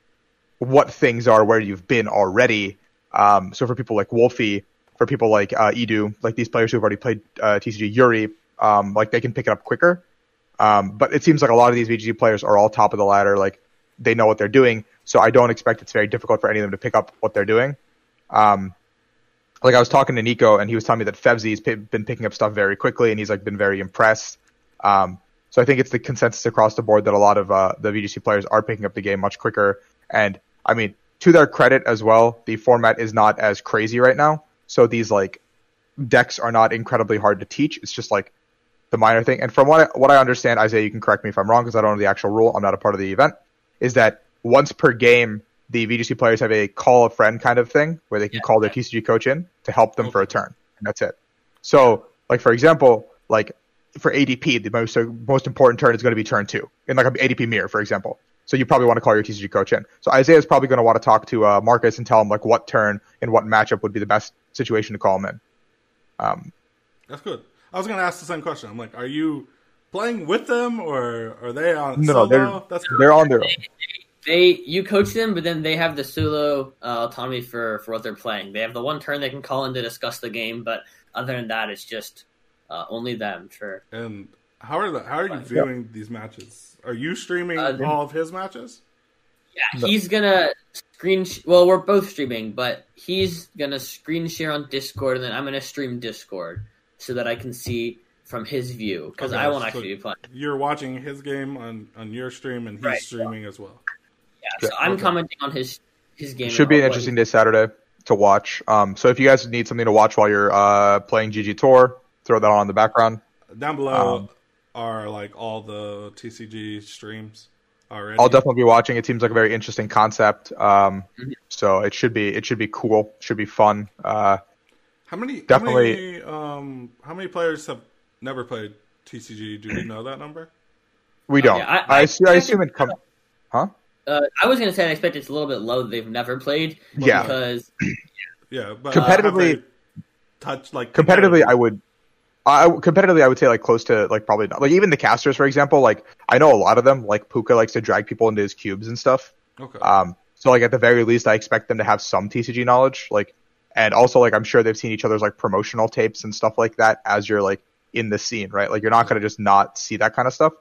what things are where you've been already. Um, so for people like Wolfie. For people like uh, Edu, like these players who've already played uh, T C G, Yuri, um, like they can pick it up quicker. Um, but it seems like a lot of these V G C players are all top of the ladder, like they know what they're doing. So I don't expect it's very difficult for any of them to pick up what they're doing. Um, like I was talking to Nico, and he was telling me that Fevzi's p- been picking up stuff very quickly, and he's like been very impressed. Um, so I think it's the consensus across the board that a lot of uh, the V G C players are picking up the game much quicker. And I mean, to their credit as well, the format is not as crazy right now. So these like decks are not incredibly hard to teach. It's just like the minor thing. And from what I, what I understand, Isaiah, you can correct me if I'm wrong because I don't know the actual rule. I'm not a part of the event. Is that once per game, the V G C players have a call a friend kind of thing where they can yeah, call their T C G coach in to help them okay. for a turn. And that's it. So like, for example, like for A D P, the most, most important turn is going to be turn two in like an A D P mirror, for example. So you probably want to call your T C G coach in. So Isaiah is probably going to want to talk to uh, Marcus and tell him like what turn and what matchup would be the best situation to call him in. Um, That's good. I was going to ask the same question. I'm like, are you playing with them or are they on no, solo? No, they're, That's they're on their own. They, they, you coach them, but then they have the solo uh, autonomy for, for what they're playing. They have the one turn they can call in to discuss the game, but other than that, it's just uh, only them. For and how are the, how are you viewing yep. these matches? Are you streaming uh, all of his matches? Yeah, he's gonna screen. Sh- well, we're both streaming, but he's gonna screen share on Discord, and then I'm gonna stream Discord so that I can see from his view because okay, I won't so actually be playing. You're watching his game on, on your stream, and he's right. streaming as well. Yeah, so I'm okay. commenting on his his game. Should be an interesting day Saturday to watch. Um, so if you guys need something to watch while you're uh playing G G Tour, throw that on in the background. Down below um, are like all the T C G streams. Already. I'll definitely be watching. It seems like a very interesting concept. Um, mm-hmm. So it should be it should be cool. Should be fun. Uh, how many definitely? How many, um, how many players have never played T C G? Do you know that number? We don't. Uh, yeah, I, I, I, assume, I assume it comes. Huh? Uh, I was going to say I expect it's a little bit low that they've never played. Yeah. Because yeah, but competitively, uh, touch like competitively, I would. I, competitively, I would say like close to like probably not. Like even the casters, for example, like I know a lot of them. Like Puka likes to drag people into his cubes and stuff. Okay. Um. So like at the very least, I expect them to have some T C G knowledge. Like, and also like I'm sure they've seen each other's like promotional tapes and stuff like that as you're like in the scene, right? Like you're not gonna just not see that kind of stuff.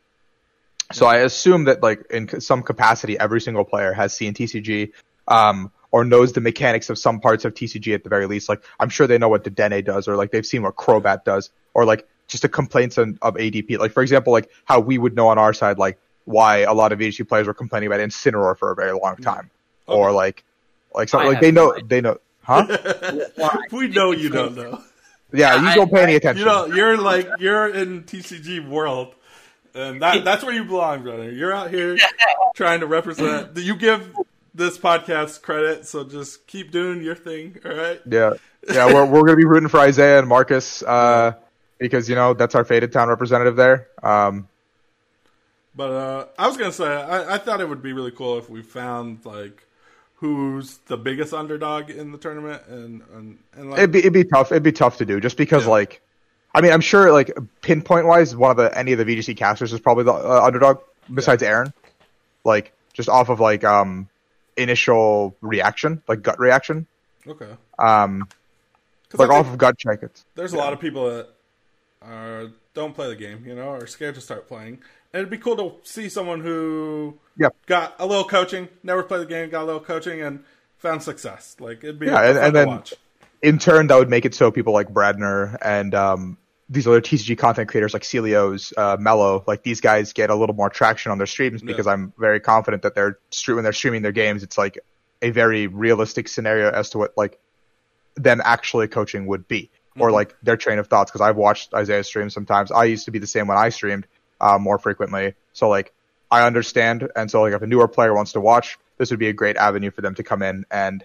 So I assume that like in some capacity, every single player has seen T C G. Um. Or knows the mechanics of some parts of T C G at the very least. Like, I'm sure they know what Dedenne does, or like they've seen what Crobat does, or like just the complaints of, of A D P. Like, for example, like how we would know on our side, like why a lot of V G C players were complaining about Incineroar for a very long time, okay. or like, like something like they know, no they know, huh? We know you don't know. Yeah, you don't pay any attention. You know, you're like you're in T C G world, and that that's where you belong, brother. You're out here trying to represent. You give this podcast credit, so just keep doing your thing, all right? Yeah, yeah, we're we're gonna be rooting for Isaiah and Marcus, uh, because you know that's our Faded Town representative there. Um, but uh, I was gonna say, I, I thought it would be really cool if we found like who's the biggest underdog in the tournament, and and, and like, it'd be it'd be tough. It'd be tough to do just because yeah. like, I mean, I'm sure like pinpoint wise, one of the any of the V G C casters is probably the uh, underdog besides yeah. Aaron, like just off of like um. initial reaction, like gut reaction. Okay. Um, like off of gut check. It's, there's yeah. a lot of people that are don't play the game, you know, are scared to start playing. And it'd be cool to see someone who yep. got a little coaching, never played the game, got a little coaching, and found success. Like it'd be yeah, and, fun and to then watch. In turn, that would make it so people like Bradner and um these other T C G content creators like Celios, uh, Mello, like these guys get a little more traction on their streams because yeah. I'm very confident that they're when they're streaming their games, it's like a very realistic scenario as to what like them actually coaching would be, mm-hmm. or like their train of thoughts. Because I've watched Isaiah stream sometimes. I used to be the same when I streamed uh, more frequently, so like I understand. And so like if a newer player wants to watch, this would be a great avenue for them to come in and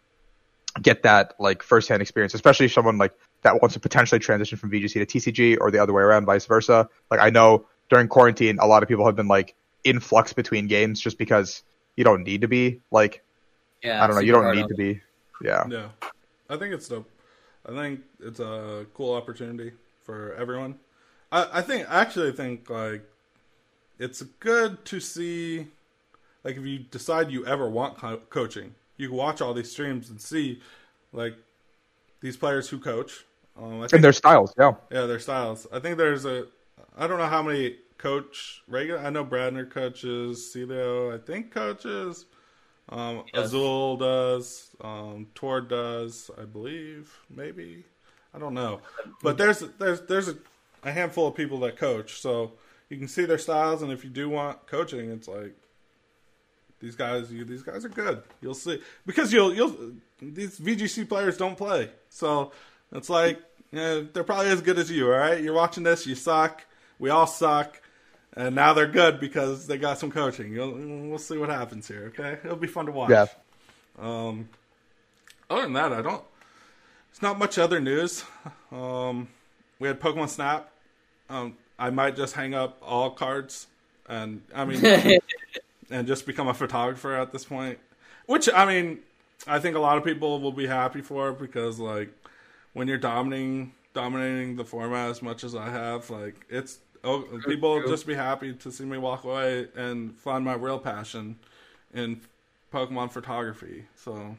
get that like firsthand experience, especially if someone like that wants to potentially transition from V G C to T C G or the other way around, vice versa. Like I know during quarantine, a lot of people have been like in flux between games just because you don't need to be like, yeah, I don't know, you don't need to be. Yeah. Yeah. I think it's dope. I think it's a cool opportunity for everyone. I, I think, actually I think like it's good to see, like if you decide you ever want co- coaching, you can watch all these streams and see like these players who coach. Um, I think, and their styles, yeah. Yeah, their styles. I think there's a, I don't know how many coach regular. I know Bradner coaches, Celio, I think coaches. Um, yes. Azul does. Um, Tord does, I believe. Maybe. I don't know. But there's there's there's a, a handful of people that coach, so you can see their styles. And if you do want coaching, it's like these guys. You, these guys are good. You'll see because you'll you'll these V G C players don't play, so it's like yeah, they're probably as good as you. All right, you're watching this. You suck. We all suck. And now they're good because they got some coaching. You'll, we'll see what happens here, okay? It'll be fun to watch. Yeah. Um, other than that, I don't... There's not much other news. Um, we had Pokemon Snap. Um, I might just hang up all cards and, I mean, and just become a photographer at this point. Which, I mean, I think a lot of people will be happy for because, like, when you're dominating dominating the format as much as I have, like, it's... Oh, people will just be happy to see me walk away and find my real passion in Pokemon photography. So,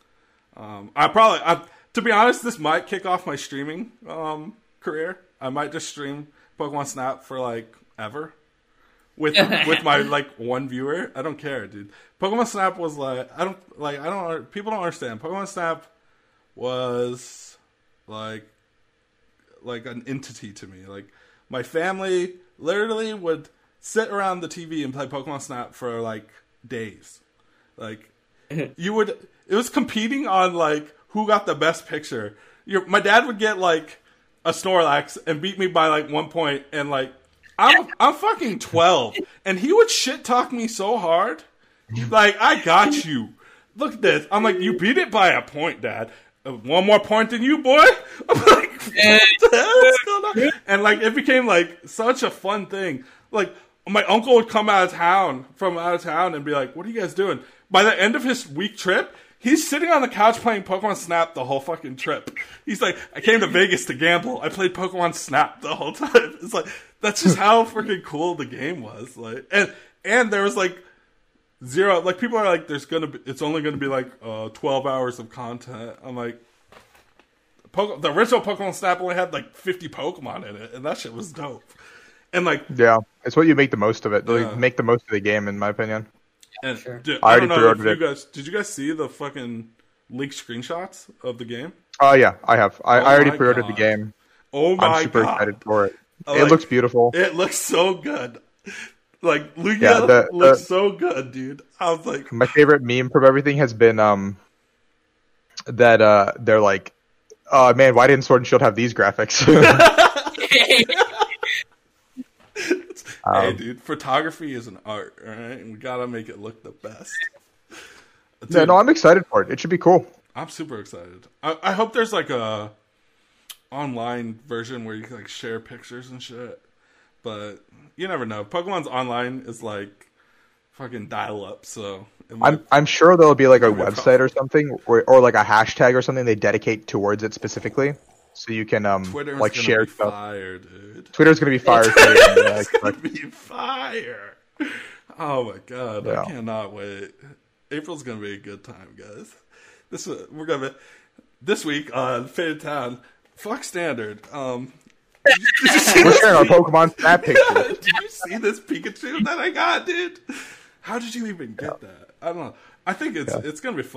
um, I probably, I, to be honest, this might kick off my streaming um, career. I might just stream Pokemon Snap for like ever with with my like one viewer. I don't care, dude. Pokemon Snap was like I don't like I don't people don't understand. Pokemon Snap was like like an entity to me, like. My family literally would sit around the T V and play Pokemon Snap for, like, days. Like, you would... It was competing on, like, who got the best picture. Your, my dad would get, like, a Snorlax and beat me by, like, one point. And, like, I'm, I'm fucking twelve. And he would shit-talk me so hard. Like, I got you. Look at this. I'm like, you beat it by a point, Dad. One more point than you, boy. I'm like, what the hell is going on? And like, it became like such a fun thing. Like, my uncle would come out of town from out of town and be like, "What are you guys doing?" By the end of his week trip, he's sitting on the couch playing Pokemon Snap the whole fucking trip. He's like, "I came to Vegas to gamble. I played Pokemon Snap the whole time." It's like that's just how freaking cool the game was. Like, and and there was like. Zero, like people are like, there's gonna be, it's only gonna be like uh, twelve hours of content. I'm like, Poke- the original Pokemon Snap only had like fifty Pokemon in it, and that shit was dope. And like, yeah, it's what you make the most of it. Yeah. Like, make the most of the game, in my opinion. And sure. dude, I, I don't know if you guys did you guys see the fucking leaked screenshots of the game? Oh uh, yeah, I have. I, oh I already pre-ordered God. the game. Oh my I'm super God. excited for it. Like, it looks beautiful. It looks so good. Like, Lugia yeah, the, looks the, so good, dude. I was like... My favorite meme from everything has been um that uh they're like, oh, man, why didn't Sword and Shield have these graphics? um, hey, dude, photography is an art, all right? And we gotta make it look the best. Dude, yeah, no, I'm excited for it. It should be cool. I'm super excited. I, I hope there's, like, a online version where you can, like, share pictures and shit. But... You never know. Pokemon's online is like fucking dial up, so might, I'm I'm sure there'll be like a website or something, or or like a hashtag or something they dedicate towards it specifically, so you can um Twitter's like gonna share be stuff. Fire, dude. Twitter's gonna be fire. Twitter's gonna be fire. Oh my God, yeah. I cannot wait. April's gonna be a good time, guys. This we're gonna be, this week on Faded Town, Fox Standard. Um. We're sharing our Pokemon Snap picture. Did you see this Pikachu that I got, dude? How did you even get yeah. that? I don't know. I think it's yeah. it's gonna be fun.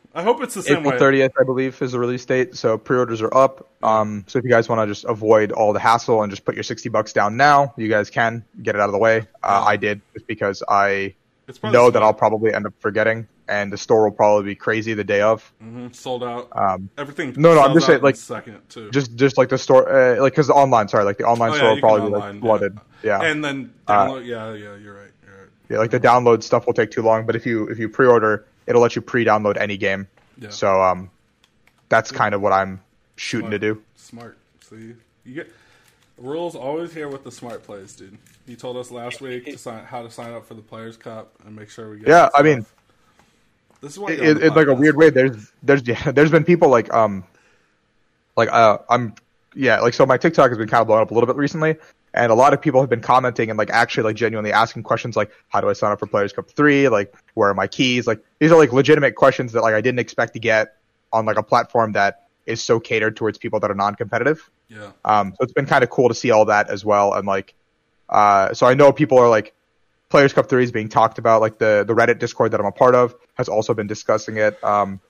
I hope it's the same April way. thirtieth, I believe, is the release date. So pre-orders are up. Um, so if you guys want to just avoid all the hassle and just put your sixty bucks down now, you guys can get it out of the way. Uh, I did just because I It's probably know that smart. I'll probably end up forgetting, and the store will probably be crazy the day of. Mhm, sold out. Um, Everything. no, no, I'm sells just out saying, in like, a second too. Just, just like the store, uh, like because the online, sorry, like the online Oh, yeah, store will you can probably be online, like flooded. Yeah, And then Uh, download. yeah, yeah, you're right. You're right. yeah, like the download stuff will take too long. But if you if you pre-order, it'll let you pre-download any game. Yeah. So um, that's kind of what I'm shooting Smart. to do. Smart. See, you get rules always here with the smart plays, dude. You told us last week to sign how to sign up for the Players Cup and make sure we get. Yeah, that I mean, stuff. This is why It, you're on the it's like a podcast. weird way. There's there's yeah, there's been people like um like uh I'm yeah like so my TikTok has been kind of blowing up a little bit recently, and a lot of people have been commenting and like actually like genuinely asking questions like how do I sign up for Players Cup three, like where are my keys, like these are like legitimate questions that like I didn't expect to get on like a platform that is so catered towards people that are non-competitive. Yeah. Um, so it's been kind of cool to see all that as well, and like uh so I know people are like Players Cup three is being talked about, like the the Reddit Discord that I'm a part of has also been discussing it. Um,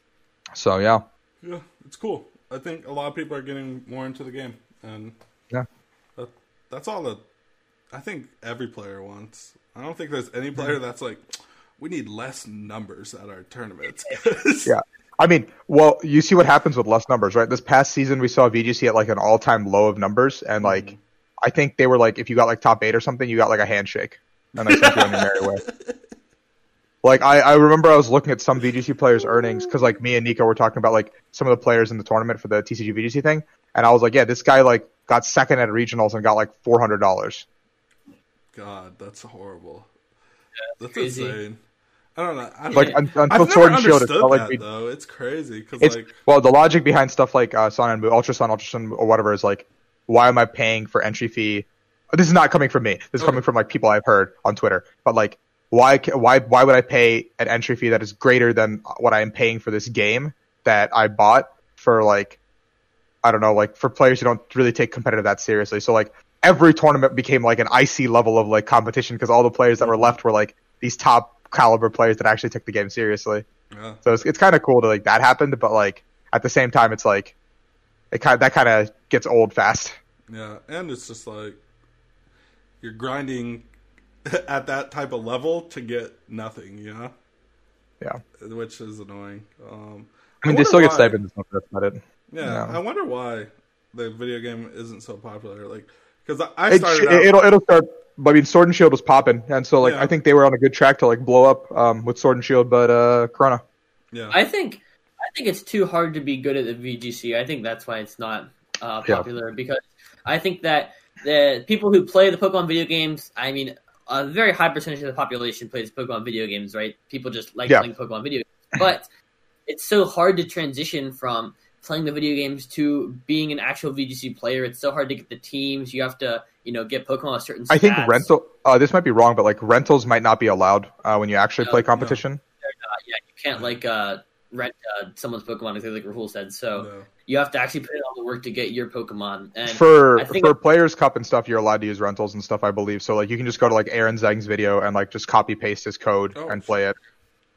so yeah, Yeah, it's cool. I think a lot of people are getting more into the game, and yeah, that, that's all that I think every player wants. I don't think there's any player that's like, we need less numbers at our tournaments. yeah. I mean, well, you see what happens with less numbers, right? This past season, we saw V G C at like an all-time low of numbers, and like Mhm. I think they were like, if you got like top eight or something, you got like a handshake, and they sent you on your merry way. Like I, I remember I was looking at some V G C players' earnings because like me and Nico were talking about like some of the players in the tournament for the T C G V G C thing, and I was like, yeah, this guy like got second at regionals and got like four hundred dollars. God, that's horrible. That's crazy. insane. I don't know. I don't Like Yeah. un- I've until never Sword and Shield, it's understood not that like we, though. It's crazy because it's like well, the logic behind stuff like uh, Sun and Moon, Ultra Sun, Ultra Sun, or whatever is like, why am I paying for entry fee? This is not coming from me. This is Okay. coming from like people I've heard on Twitter. But like, why, ca- why, why would I pay an entry fee that is greater than what I am paying for this game that I bought for like, I don't know, like for players who don't really take competitive that seriously. So like every tournament became like an icy level of like competition because all the players that were left were like these top caliber players that actually took the game seriously. yeah. So it's it's kind of cool to like that happened, but like at the same time, it's like it kind that kind of gets old fast. Yeah, and it's just like you're grinding at that type of level to get nothing, you know? Yeah, Which is annoying. Um, I mean wonder they still get why- stipends and stuff. That's about it. Yeah, Yeah. I wonder why the video game isn't so popular. Like, because I I It, started out. it'll it'll start. I mean, Sword and Shield was popping, and so like Yeah. I think they were on a good track to like blow up um, with Sword and Shield, but uh, Corona. yeah, I think I think it's too hard to be good at the V G C. I think that's why it's not uh, Yeah. popular because I think that the people who play the Pokemon video games, I mean, a very high percentage of the population plays Pokemon video games, right? People just like Yeah. playing Pokemon video games, but it's so hard to transition from playing the video games to being an actual V G C player. It's so hard to get the teams. You have to, you know, get Pokemon a certain. I think stats. rental. Uh, this might be wrong, but like rentals might not be allowed uh, when you actually No, play no. competition. Uh, yeah, you can't like uh, rent uh, someone's Pokemon, as like Rahul said. So no. you have to actually put in all the work to get your Pokemon. And For I think for Players Cup and stuff, you're allowed to use rentals and stuff, I believe. So like you can just go to like Aaron Zeng's video and like just copy paste his code Oh, and play it.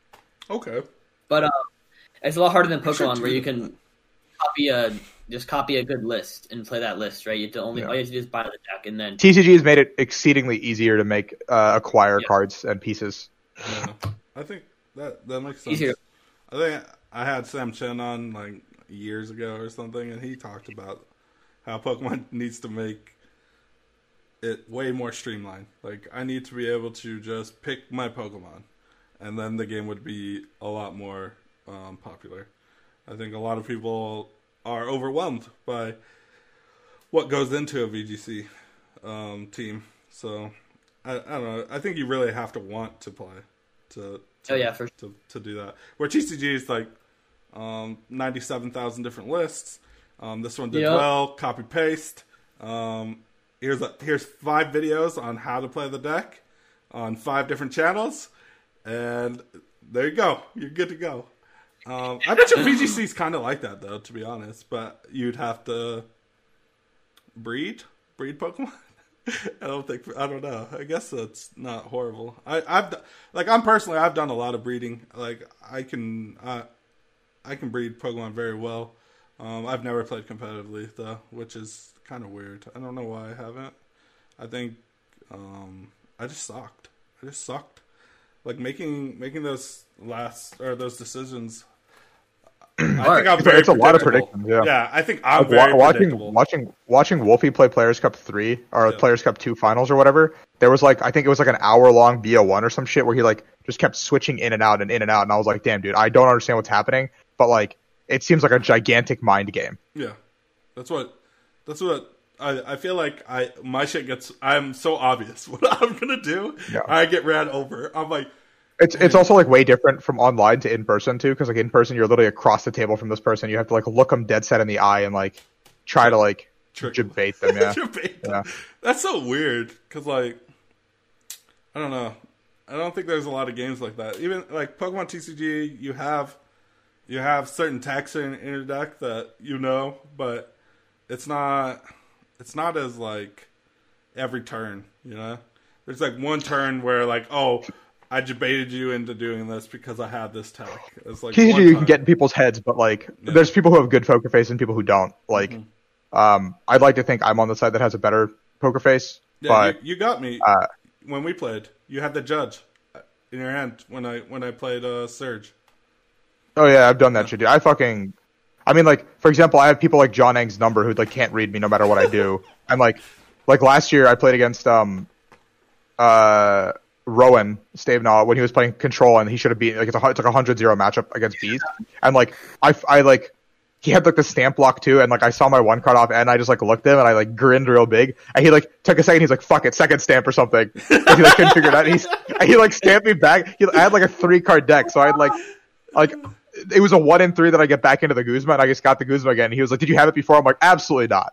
Okay. But uh, it's a lot harder than should Pokemon, do where you that. can copy a just copy a good list and play that list, right? You have to only Yeah. all you have to do is buy the deck, and then T C G has made it exceedingly easier to make uh, acquire Yeah. cards and pieces. Yeah. I think that that makes sense. Easier. I think I had Sam Chen on like years ago or something, and he talked about how Pokemon needs to make it way more streamlined. Like, I need to be able to just pick my Pokemon, and then the game would be a lot more um, popular. I think a lot of people are overwhelmed by what goes into a V G C um, team. So, I, I don't know. I think you really have to want to play to, to Oh, yeah, for to, to do that. Where T C G is like um, ninety-seven thousand different lists. Um, this one did Yep. well. Copy paste. Um, here's a, here's five videos on how to play the deck on five different channels, and there you go. You're good to go. Um, I bet your V G C's kind of like that though, to be honest. But you'd have to breed breed Pokemon. I don't think I don't know. I guess that's not horrible. I, I've d- like I'm personally I've done a lot of breeding. Like I can uh, I can breed Pokemon very well. Um, I've never played competitively though, which is kind of weird. I don't know why I haven't. I think um, I just sucked. I just sucked. Like making making those last or those decisions. I think I'm it's, very it's a lot of predictable. predictions. Yeah, Yeah, I think I'm like, very wa- watching predictable. watching watching Wolfie play Players Cup three or Yeah. Players Cup two finals or whatever. There was like I think it was like an hour long B O one or some shit where he like just kept switching in and out and in and out, and I was like, damn, dude, I don't understand what's happening, but like it seems like a gigantic mind game. Yeah, that's what. That's what I. I feel like I my shit gets. I'm so obvious what I'm gonna do. Yeah. I get ran over. I'm like, It's it's also like way different from online to in person too, because like in person you're literally across the table from this person. You have to like look them dead set in the eye and like try to like Trick. debate them. Yeah, debate yeah. them. That's so weird. Cause like, I don't know. I don't think there's a lot of games like that. Even like Pokemon T C G, you have you have certain text in, in your deck that you know, but it's not it's not as like every turn. You know, there's like one turn where like, oh, I debated you into doing this because I had this tech. It's like T C G one you time. can get in people's heads, but like Yeah. there's people who have good poker face and people who don't. Like, Mm-hmm. um, I'd like to think I'm on the side that has a better poker face, Yeah, but you, you got me uh, when we played. You had the judge in your hand when I when I played uh, Surge. oh yeah, I've done that shit, dude. I fucking, I mean, like for example, I have people like John Eng's number who like can't read me no matter what I do, and like, like last year I played against um, uh. Rowan Stavenall when he was playing Control and he should have beat like it's a it's like a hundred zero matchup against Beast and like I, I like he had like the stamp block too and like I saw my one card off and I just like looked at him and I like grinned real big and he like took a second he's like fuck it second stamp or something and he like couldn't figure it out and he's and he like stamped me back he, I had like a three card deck so I had like like it was a one in three that I get back into the Guzma and I just got the Guzma again and he was like did you have it before I'm like absolutely not.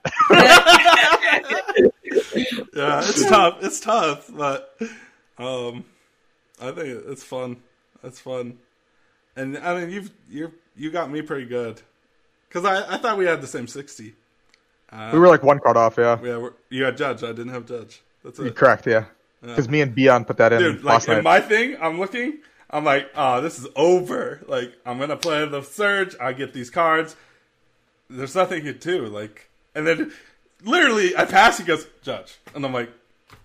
Yeah, it's tough. It's tough, but um, I think it's fun. It's fun, and I mean you've you you got me pretty good because I, I thought we had the same sixty. Uh, We were like one card off, yeah. yeah, we're, you had Judge. I didn't have Judge. That's it. Correct, yeah. Because me and Beyond put that in Dude, like last in night. my thing, I'm looking. I'm like, oh, this is over. Like I'm gonna play the Surge. I get these cards. There's nothing you do. Like, and then literally I pass. He goes Judge, and I'm like,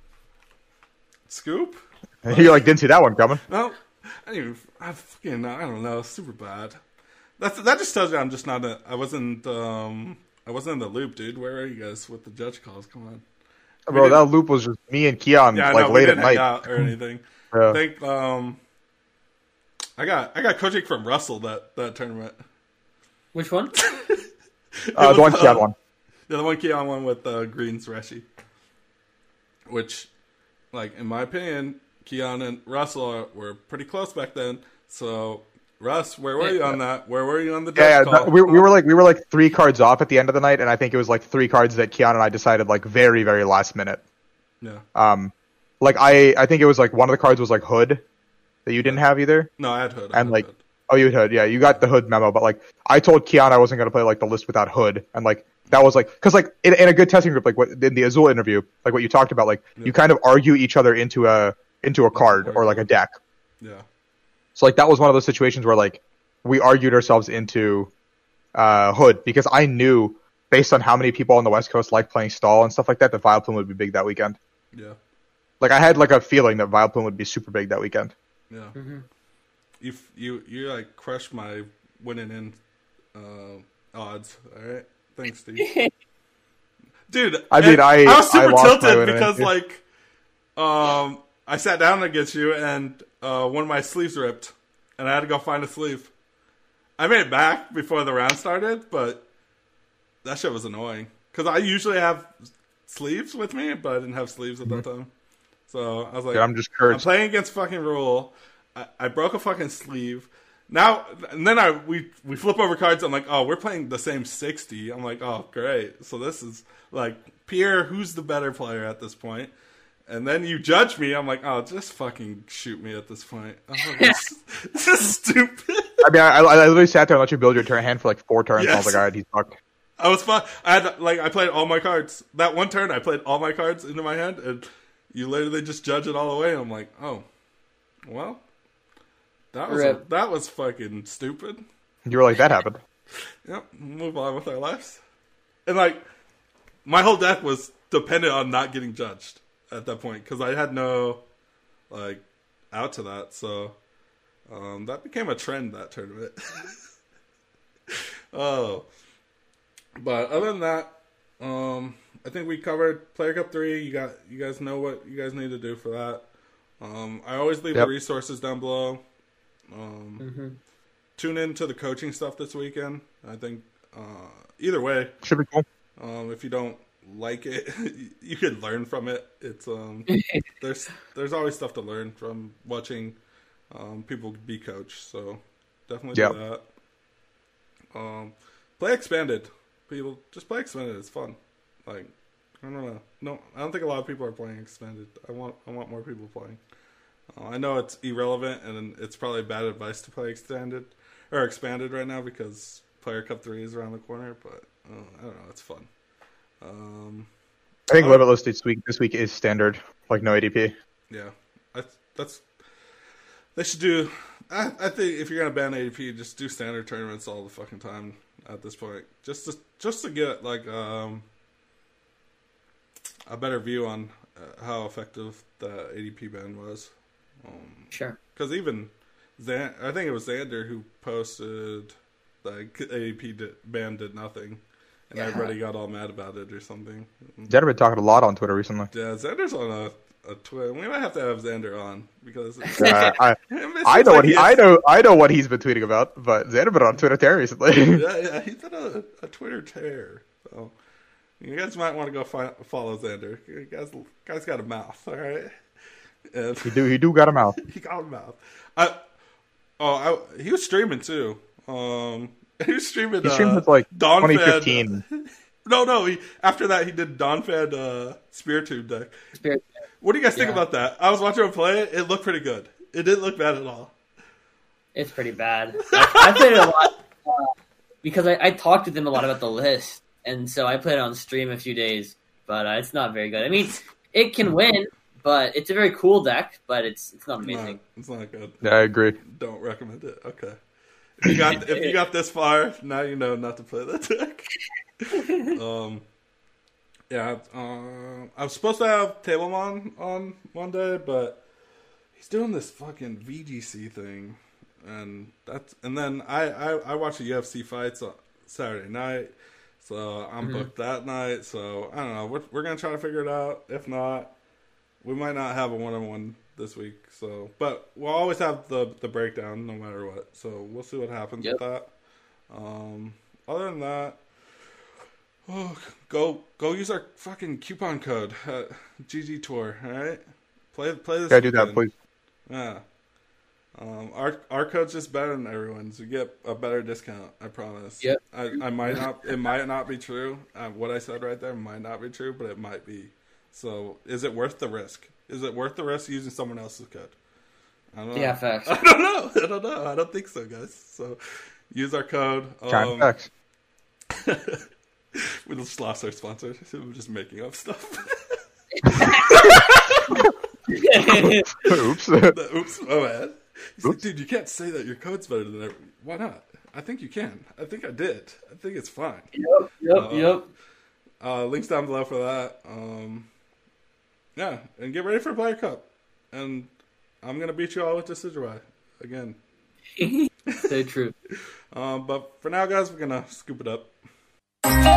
Scoop. And he like didn't see that one coming. No, I didn't even. I fucking. I don't know. Super bad. That's that just tells you I'm just not. A, I wasn't. Um. I wasn't in the loop, dude. Where are you guys with the judge calls? Come on. We Bro, didn't- that loop was just me and Keon Yeah, I like know, we late at didn't hang night. out or anything. Yeah. I think. Um. I got. I got Kojic from Russell that that tournament. Which one? Uh, the one was, Keon uh, one. Yeah, the one Keon one with uh, Green's Reshi. Which, like, in my opinion, Keon and Russell are, were pretty close back then. So, Russ, where were you on that? Where were you on the judge Yeah, yeah call? that- we, we were like we were like three cards off at the end of the night, and I think it was like three cards that Keon and I decided like very very last minute. Yeah. Um, like I I think it was like one of the cards was like Hood that you didn't have either, No, I had Hood. I and had like Hood. oh you had Hood, yeah, you got the Hood memo, but like I told Keon I wasn't gonna play like the list without Hood, and like that was like because like in, in a good testing group like what in the Azul interview like what you talked about like Yeah. you kind of argue each other into a into a card or like a deck. Yeah. So like that was one of those situations where like we argued ourselves into uh, Hood because I knew based on how many people on the West Coast like playing Stall and stuff like that that Vileplume would be big that weekend. Yeah. Like I had like a feeling that Vileplume would be super big that weekend. Yeah. Mm-hmm. You f- you you like crushed my winning in uh, odds. All right. Thanks, Steve. Dude, I mean, and I- I was super I lost my tilted winning because in. like um I sat down against you and uh, one of my sleeves ripped and I had to go find a sleeve. I made it back before the round started, but that shit was annoying because I usually have sleeves with me, but I didn't have sleeves at that time. So I was like, Dude, I'm just I'm cursed. playing against fucking Rule. I, I broke a fucking sleeve. Now and then I we we flip over cards. I'm like, oh, we're playing the same sixty. I'm like, oh, great. So this is like Pierre, who's the better player at this point? And then you judge me. I'm like, oh, just fucking shoot me at this point. I'm like, this, this is stupid. I mean, I, I literally sat there and let you build your turn hand for like four turns. And I was Yes. like, all right, he's fucked. I was fine. I had like I played all my cards. That one turn, I played all my cards into my hand, and you literally just judge it all away. I'm like, oh, well, that was Rip. that was fucking stupid. You were like, that happened. Yep, move on with our lives. And like, my whole deck was dependent on not getting judged at that point because I had no like out to that. So um, that became a trend that tournament. Oh, but other than that, um, I think we covered Player Cup three. You got you guys know what you guys need to do for that. Um, I always leave Yep. the resources down below. Um, Mm-hmm. Tune in to the coaching stuff this weekend. I think uh, either way, Should be cool. um, if you don't like it, you can learn from it. It's um, there's there's always stuff to learn from watching um, people be coached. So definitely Yep. do that. Um, play expanded. People just play expanded. It's fun. Like I don't know. No, I don't think a lot of people are playing expanded. I want I want more people playing. Uh, I know it's irrelevant and it's probably bad advice to play extended or expanded right now because Player Cup three is around the corner. But uh, I don't know. It's fun. Um, I think Oh. Limitless this week this week is standard, like no A D P. yeah, I, that's they should do. I, I think if you're gonna ban A D P, just do standard tournaments all the fucking time at this point, just to just to get like um, a better view on uh, how effective the A D P ban was. Um, Sure. Because even Zan, I think it was Xander who posted like A D P did, ban did nothing, and Yeah. everybody got all mad about it or something. Xander been talking a lot on Twitter recently. Yeah, Xander's on a, a Twitter. We might have to have Xander on because it's, Uh, I, it seems I know like what he is- I know I know what he's been tweeting about, but Xander been on Twitter tear recently. Yeah, yeah, he's on a, a Twitter tear. So you guys might want to go find, follow Xander. You guys, guys got a mouth, all right. And he do he do got a mouth. he got a mouth. I oh, I, he was streaming too. Um, he was streaming. He streamed uh, since like Dawn twenty Fan- fifteen. No, no. He, after that, he did Dawn Fan uh, Spear Tube deck. Spirit. What do you guys think Yeah. about that? I was watching him play it. It looked pretty good. It didn't look bad at all. It's pretty bad. I, I played it a lot uh, because I, I talked with him a lot about the list, and so I played it on stream a few days, but uh, it's not very good. I mean, it can win, but it's a very cool deck, but it's it's not amazing. No, it's not good. Yeah, I agree. Don't recommend it. Okay. If you got if you got this far, now you know not to play that deck. um, yeah. Uh, I was supposed to have Tablemon on one day, but he's doing this fucking V G C thing, and that's and then I I, I watch the U F C fights on Saturday night, so I'm Mhm. booked that night. So I don't know. We're we're gonna try to figure it out. If not, we might not have a one on one this week. So, but we'll always have the the breakdown no matter what. So we'll see what happens Yep. with that. Um, other than that, oh, go go use our fucking coupon code at G G Tour. All right, play play this. Yeah, do that, weekend. please. Yeah. Um, our our code's just better than everyone's. You get a better discount. I promise. Yep. I, I might not. It might not be true. Uh, what I said right there might not be true, but it might be. So, is it worth the risk? Is it worth the risk using someone else's code? I don't know. Yeah, facts. I don't know. I don't know. I don't think so, guys. So, use our code. Giant Um, facts. we just lost our sponsor. We're just making up stuff. Oops. Oops, oh man. He's like, Oops. dude, you can't say that your code's better than every. Why not? I think you can. I think I did. I think it's fine. Yep, yep, Uh, yep. Uh, links down below for that. Um, yeah, and get ready for Player Cup. And I'm gonna beat you all with Decidueye again. So true. Um, but for now, guys, we're gonna scoop it up.